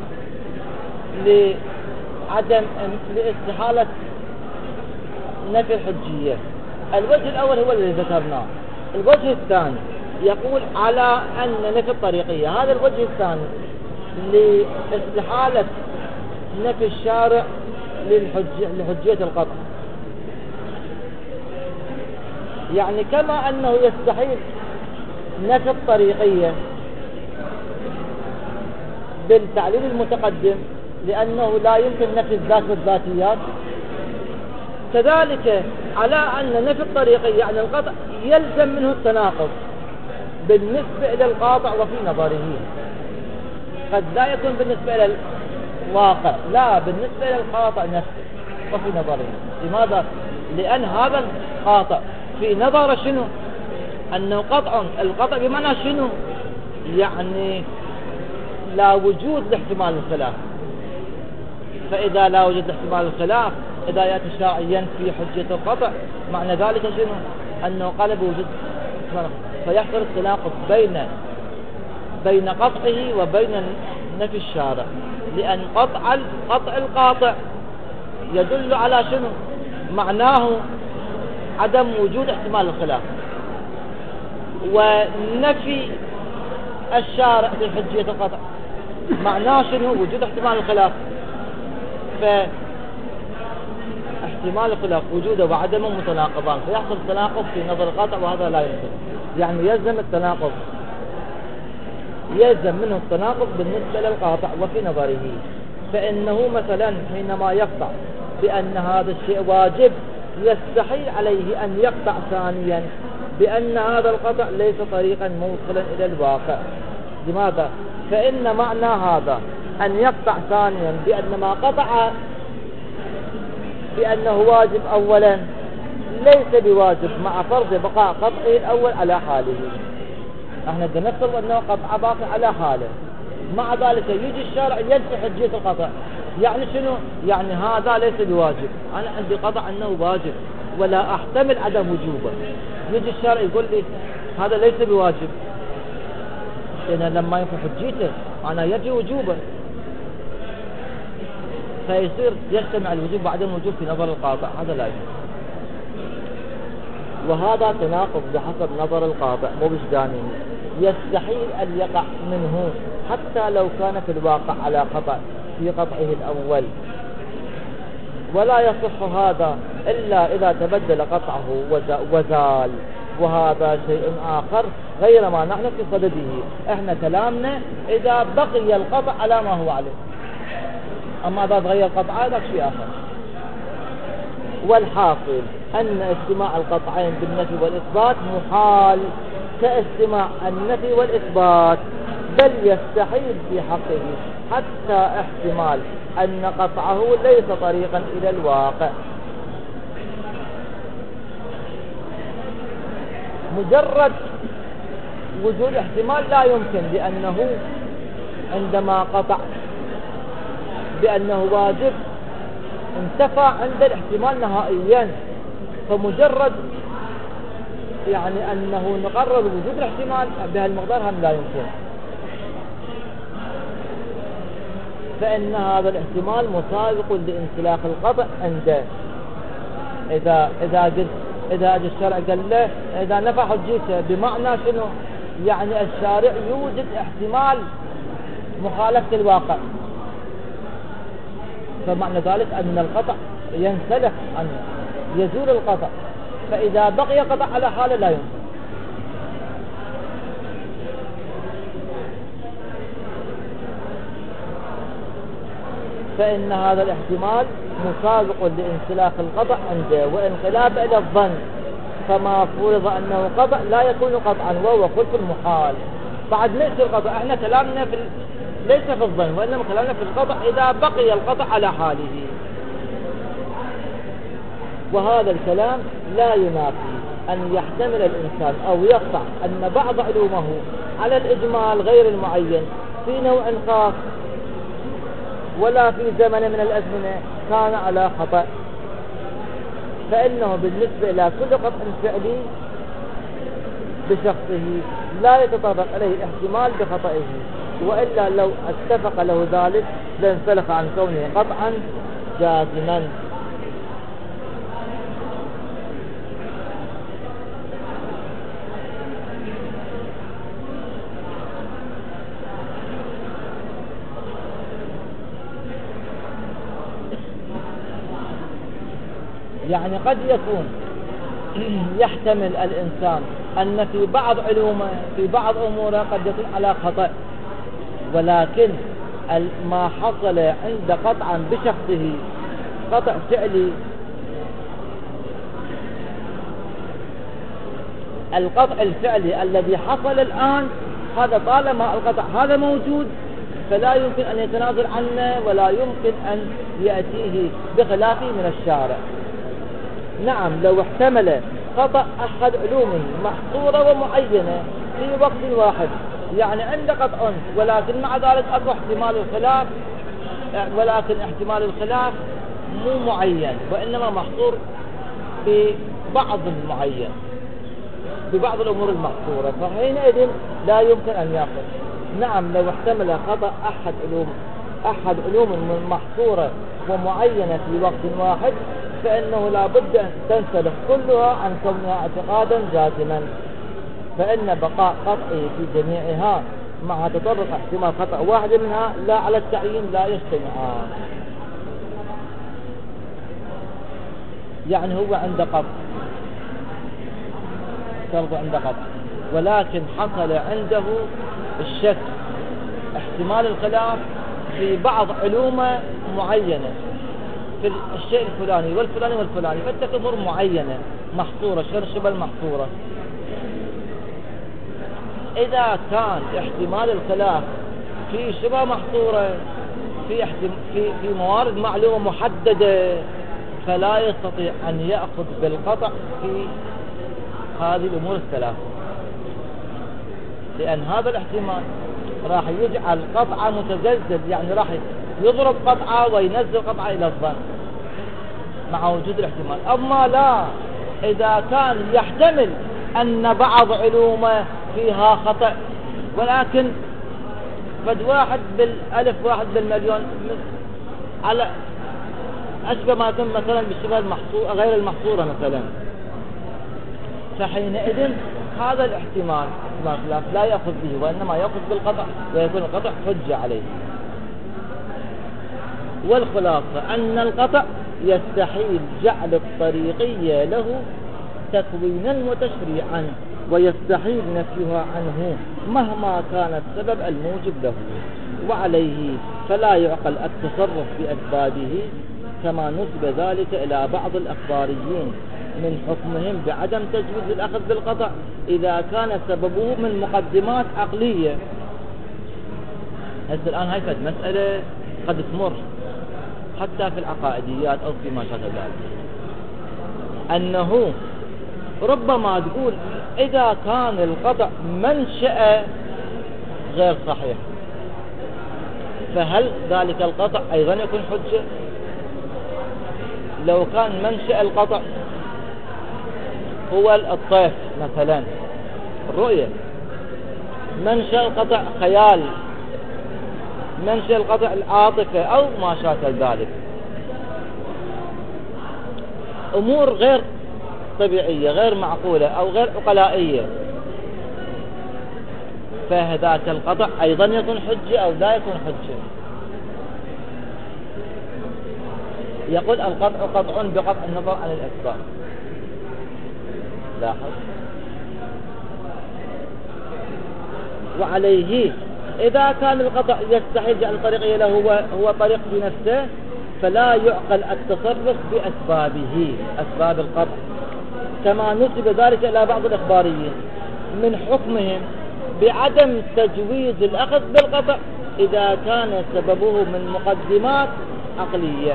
لاستحالة نفي الحجية. الوجه الأول هو الذي ذكرناه. الوجه الثاني يقول على أن نفي الطريقية. هذا الوجه الثاني لاستحالة نفي الشارع لحجية القطع. يعني كما أنه يستحيل نفي الطريقية بالتعليل المتقدم لأنه لا يمكن نفي الذات والذاتيات، كذلك على أن نفي الطريقية عن القطع يلزم منه التناقض بالنسبة إلى القاطع وفي نظره. قد لا يكون بالنسبة إلى الواقع، لا بالنسبة إلى القاطع نفسه وفي نظره. لماذا؟ لأن هذا القاطع في نظر شنو؟ أنه قطع. القطع بمعنى شنو؟ يعني لا وجود لاحتمال الخلاف. فإذا لا وجود لاحتمال الخلاف، إذا يأتي الشارع ينفي حجية القطع، معنى ذلك شنو؟ أنه قال بوجود، فيحصل التناقض بين قطعه وبين نفي الشارع، لأن قطع القاطع يدل على شنو؟ معناه عدم وجود احتمال الخلاف، ونفي الشارع لحجية القطع معناه شنو؟ وجود احتمال الخلاف. احتمال الخلاف وجوده وعدمه متناقضان، فيحصل تناقض في نظر القاطع، وهذا لا يمكن. يعني يلزم التناقض، يلزم منه التناقض بالنسبة للقاطع وفي نظره. فإنه مثلا حينما يقطع بأن هذا الشيء واجب، يستحيل عليه أن يقطع ثانيا بأن هذا القطع ليس طريقا موصلا إلى الواقع. لماذا؟ فإن معنى هذا أن يقطع ثانيا بأن ما قطع بأنه واجب أولا ليس بواجب، مع فرض بقاء قطعه الأول على حاله. احنا بنفترض أنه قطع باقي على حاله، مع ذلك يجي الشارع ينفي حجية القطع. يعني شنو؟ يعني هذا ليس بواجب، أنا عندي قطع أنه واجب ولا أحتمل عدم وجوبه، يجي الشارع يقول لي هذا ليس بواجب، لأن لما ينفي حجيته أنا يجي وجوبه، فيصير يجتمع الوجوب بعدم وجوب في نظر القاطع. هذا لا يمكن، وهذا تناقض بحسب نظر القاطع مو بجدانه. يستحيل أن يقع منه حتى لو كان في الواقع على خطأ في قطعه الأول، ولا يصح هذا إلا إذا تبدل قطعه وزال، وهذا شيء آخر غير ما نحن في صدده. احنا كلامنا إذا بقي القطع على ما هو عليه، أما إذا تغير قطعه هذا شيء آخر. والحاصل أن استماع القطعين بالنفي والإثبات محال كاستماع النفي والإثبات، بل يستحيل في حقه حتى احتمال أن قطعه ليس طريقا إلى الواقع. مجرد وجود احتمال لا يمكن، لأنه عندما قطع بأنه واجب انتفى عند الاحتمال نهائيا، فمجرد يعني أنه نقرر وجود الاحتمال بهالمقدار هم لا يمكن، فإن هذا الاحتمال مسابق لانسلاخ القطع عنده. إذا أجى الشرع قال له إذا نفى حجيته، بمعنى شنو؟ يعني الشارع يوجد احتمال مخالفة الواقع، فمعنى ذلك أن القطع ينسلخ عنه، يزول القطع، فإذا بقي قطع على حاله لا يمكن. فإن هذا الاحتمال مسابق لانسلاخ القطع عنده وانقلاب إلى الظن، فما فرض أنه قطع لا يكون قطعا وهو خلف المحال. بعد ليس القطع، احنا كلامنا ليس في الظن، وإنما كلامنا في القطع إذا بقي القطع على حاله. وهذا الكلام لا ينافي أن يحتمل الإنسان أو يقطع أن بعض علومه على الإجمال غير المعين في نوع خاص ولا في زمن من الأزمنة كان على خطأ، فإنه بالنسبة إلى كل قطع فعلي بشخصه لا يتطرق عليه احتمال بخطئه، وإلا لو اتفق له ذلك لانسلخ عن كونه قطعا جازما. يعني قد يكون يحتمل الإنسان أن في بعض علومه في بعض أموره قد يكون على خطأ، ولكن ما حصل عند قطعا بشخصه قطع فعلي، القطع الفعلي الذي حصل الآن هذا طالما القطع هذا موجود فلا يمكن أن يتنازل عنه ولا يمكن أن يأتيه بخلافه من الشارع. نعم لو احتمل خطأ أحد علومه محصورة ومعينة في وقت واحد، يعني عند قطع ولكن مع ذلك أكو احتمال الخلاف، ولكن احتمال الخلاف مو معين وإنما محصور ببعض معين ببعض الأمور المحصورة، فحينئذ لا يمكن أن يأخذ. نعم لو احتمل خطأ أحد علوم محصورة ومعينة في وقت واحد فإنه لا بد أن تنسلخ كلها عن كونها اعتقادا جازما، فإن بقاء قطعي في جميعها مع تطرق احتمال خطأ واحد منها لا على التعيين لا يجتمعان. يعني هو عنده قطع، فرض عنده قطع، ولكن حصل عنده الشك، احتمال الخلاف في بعض علومه معينة، في الشيء الفلاني والفلاني والفلاني، فتك أمور معينة محصورة، شبه المحصورة. إذا كان احتمال الخلاف في شبه محصورة، في موارد معلومة محددة، فلا يستطيع أن يأخذ بالقطع في هذه الأمور الثلاث، لأن هذا الاحتمال راح يجعل قطعة متزلزل، يعني راح يضرب قطعة وينزل قطعة إلى الظن مع وجود الاحتمال. أما لا، إذا كان يحتمل أن بعض علومه فيها خطأ، ولكن فد واحد بالألف واحد بالمليون على أشبه ما يكون مثلا بالشبه المحصورة غير المحصورة مثلا، فحينئذ هذا الاحتمال لا يأخذ به، وإنما يأخذ بالقطع، ويكون القطع حجة عليه. والخلاصة أن القطع يستحيل جعل الطريقية له تكوينا وتشريعا، ويستحيل نفيها عنه مهما كان السبب الموجب له، وعليه فلا يعقل التصرف بأسبابه، كما نسب ذلك إلى بعض الأخباريين من حكمهم بعدم تجويز الأخذ بالقطع إذا كان سببه من مقدمات عقلية. هسه الآن هاي مسألة قد تمر حتى في العقائديات أو فيما شابه ذلك، أنه ربما تقول إذا كان القطع منشأ غير صحيح، فهل ذلك القطع أيضا يكون حجة؟ لو كان منشأ القطع هو الطيف مثلا، الرؤية، منشأ القطع خيال، منشأ القطع العاطفة أو ما شابه ذلك، أمور غير طبيعية غير معقولة أو غير عقلائية، فهذاك القطع أيضا يكون حجة أو لا يكون حجة؟ يقول القطع قطع بقطع النظر عن الأسباب. لاحظ. وعليه إذا كان القطع يستحيل جعل الطريقية له هو طريق بنفسه، فلا يعقل التصرف بأسبابه، أسباب القطع، كما نسب ذلك إلى بعض الإخباريين من حكمهم بعدم تجويز الأخذ بالقطع إذا كان سببه من مقدمات عقلية.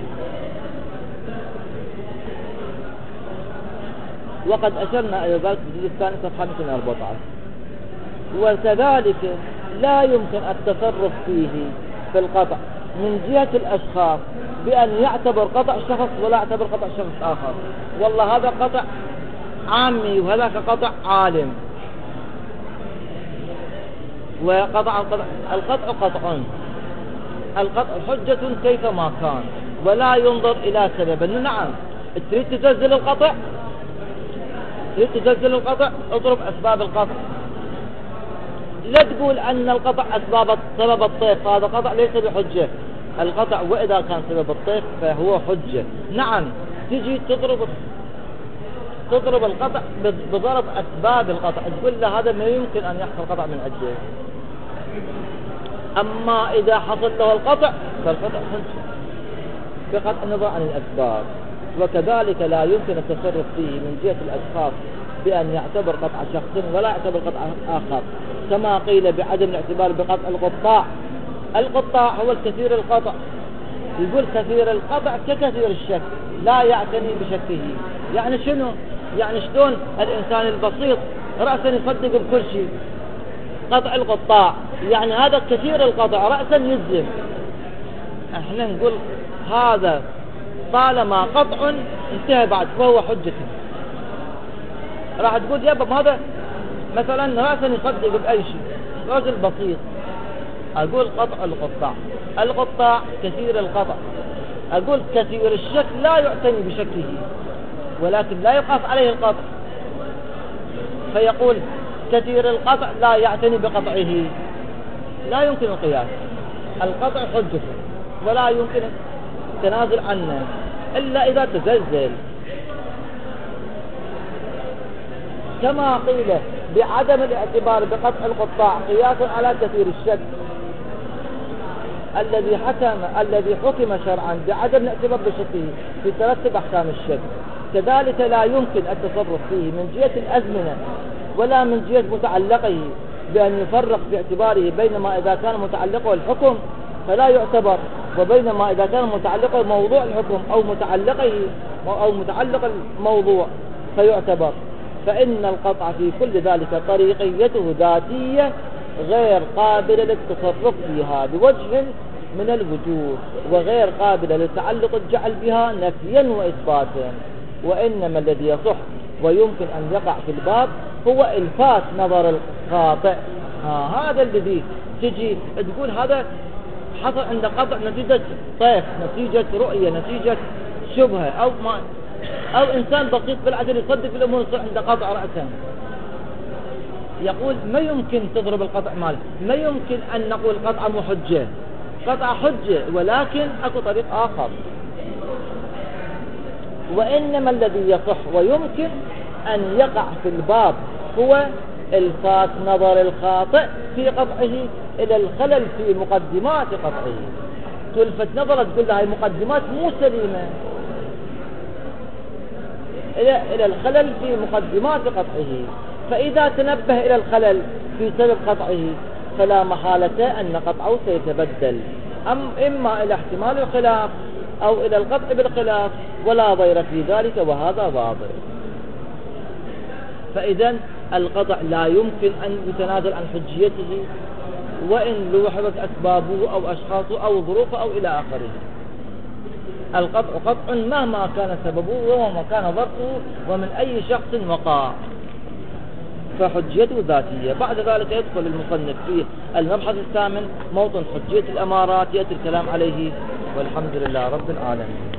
وقد أشرنا إلى ذلك في الجزء الثاني صفحة 214. وكذلك لا يمكن التصرف فيه في القطع من جهة الأشخاص بأن يعتبر قطع شخص ولا يعتبر قطع شخص آخر، والله هذا قطع عامي وهذاك قطع عالم، وقطع القطع قطع، القطع حجة كيفما كان ولا ينظر إلى سبب. نعم، تريد تزلزل القطع، تريد تزلزل القطع، اضرب أسباب القطع، لا تقول أن القطع سبب الطيف، هذا قطع ليس بحجة. القطع وإذا كان سبب الطيف فهو حجة. نعم، تجي تضرب القطع بضرب أسباب القطع، تقول له هذا ما يمكن أن يحصل قطع من أجله. أما إذا حصل له القطع فالقطع حجة بقطع النظر عن الأسباب. وكذلك لا يمكن التصرف فيه من جهة الأشخاص بأن يعتبر قطع شخص ولا يعتبر قطع آخر، كما قيل بعدم الاعتبار بقطع القطاع. القطاع هو الكثير القطع، يقول كثير القطع ككثير الشك، لا يعتني بشكه. يعني شنو؟ يعني شلون الإنسان البسيط رأسا يصدق بكل شيء؟ قطع القطاع يعني هذا كثير القطع رأسا يجزم. احنا نقول هذا طالما قطع انتهى بعد فهو حجة. راح تقول يا بابا هذا مثلا رأسا يصدق بأي شيء، رجل بسيط. أقول قطع القطاع، القطاع كثير القطع. أقول كثير الشك لا يعتني بشكه ولكن لا يقاس عليه القطع، فيقول كثير القطع لا يعتني بقطعه. لا يمكن القياس. القطع حجة ولا يمكن التنازل عنه إلا إذا تزلزل. كما قيل بعدم الاعتبار بقطع القطاع قياسا على كثير الشك الذي حكم شرعا بعدم الاعتبار بشكه في ترتب أحكام الشك، كذلك لا يمكن التصرف فيه من جهة الأزمنة ولا من جهة متعلقه بأن يفرق باعتباره بينما إذا كان متعلقه الحكم فلا يعتبر، وبينما إذا كان متعلقه موضوع الحكم أو متعلق الموضوع فيعتبر. فإن القطع في كل ذلك طريقيته ذاتية غير قابلة للتصرف فيها بوجه من الوجوه، وغير قابلة لتعلق الجعل بها نفيا وإثباتا. وإنما الذي يصح ويمكن أن يقع في الباب هو إلفات نظر القاطع. هذا الذي تجي تقول هذا حصل عند قطع نتيجة طيف، نتيجة رؤية، نتيجة شبهة، أو إنسان بسيط بالعدل يصدق الأمور عند قطع رأسا، يقول ما يمكن تضرب القطع ماله، ما يمكن أن نقول قطع مو حجة، قطع حجة ولكن أكو طريق آخر. وإنما الذي يصح ويمكن أن يقع في الباب هو الفات نظر الخاطئ في قطعه إلى الخلل في مقدمات قطعه. تلفت نظرك تقول لها المقدمات مو سليمة، إلى الخلل في مقدمات قطعه، فإذا تنبه إلى الخلل في سبب قطعه فلا محالة أن قطعه سيتبدل، إما إلى احتمال الخلاف أو إلى القطع بالخلاف، ولا ضير في ذلك، وهذا واضح. فإذا القطع لا يمكن أن يتنازل عن حجيته وإن لوحظت أسبابه أو أشخاصه أو ظروفه أو إلى آخره. القطع قطع مهما كان سببه ومهما كان ظرفه ومن أي شخص وقع، فحجيته ذاتية. بعد ذلك يدخل المصنف في المبحث الثامن موطن حجية الأمارات، يأتي الكلام عليه، والحمد لله رب العالمين.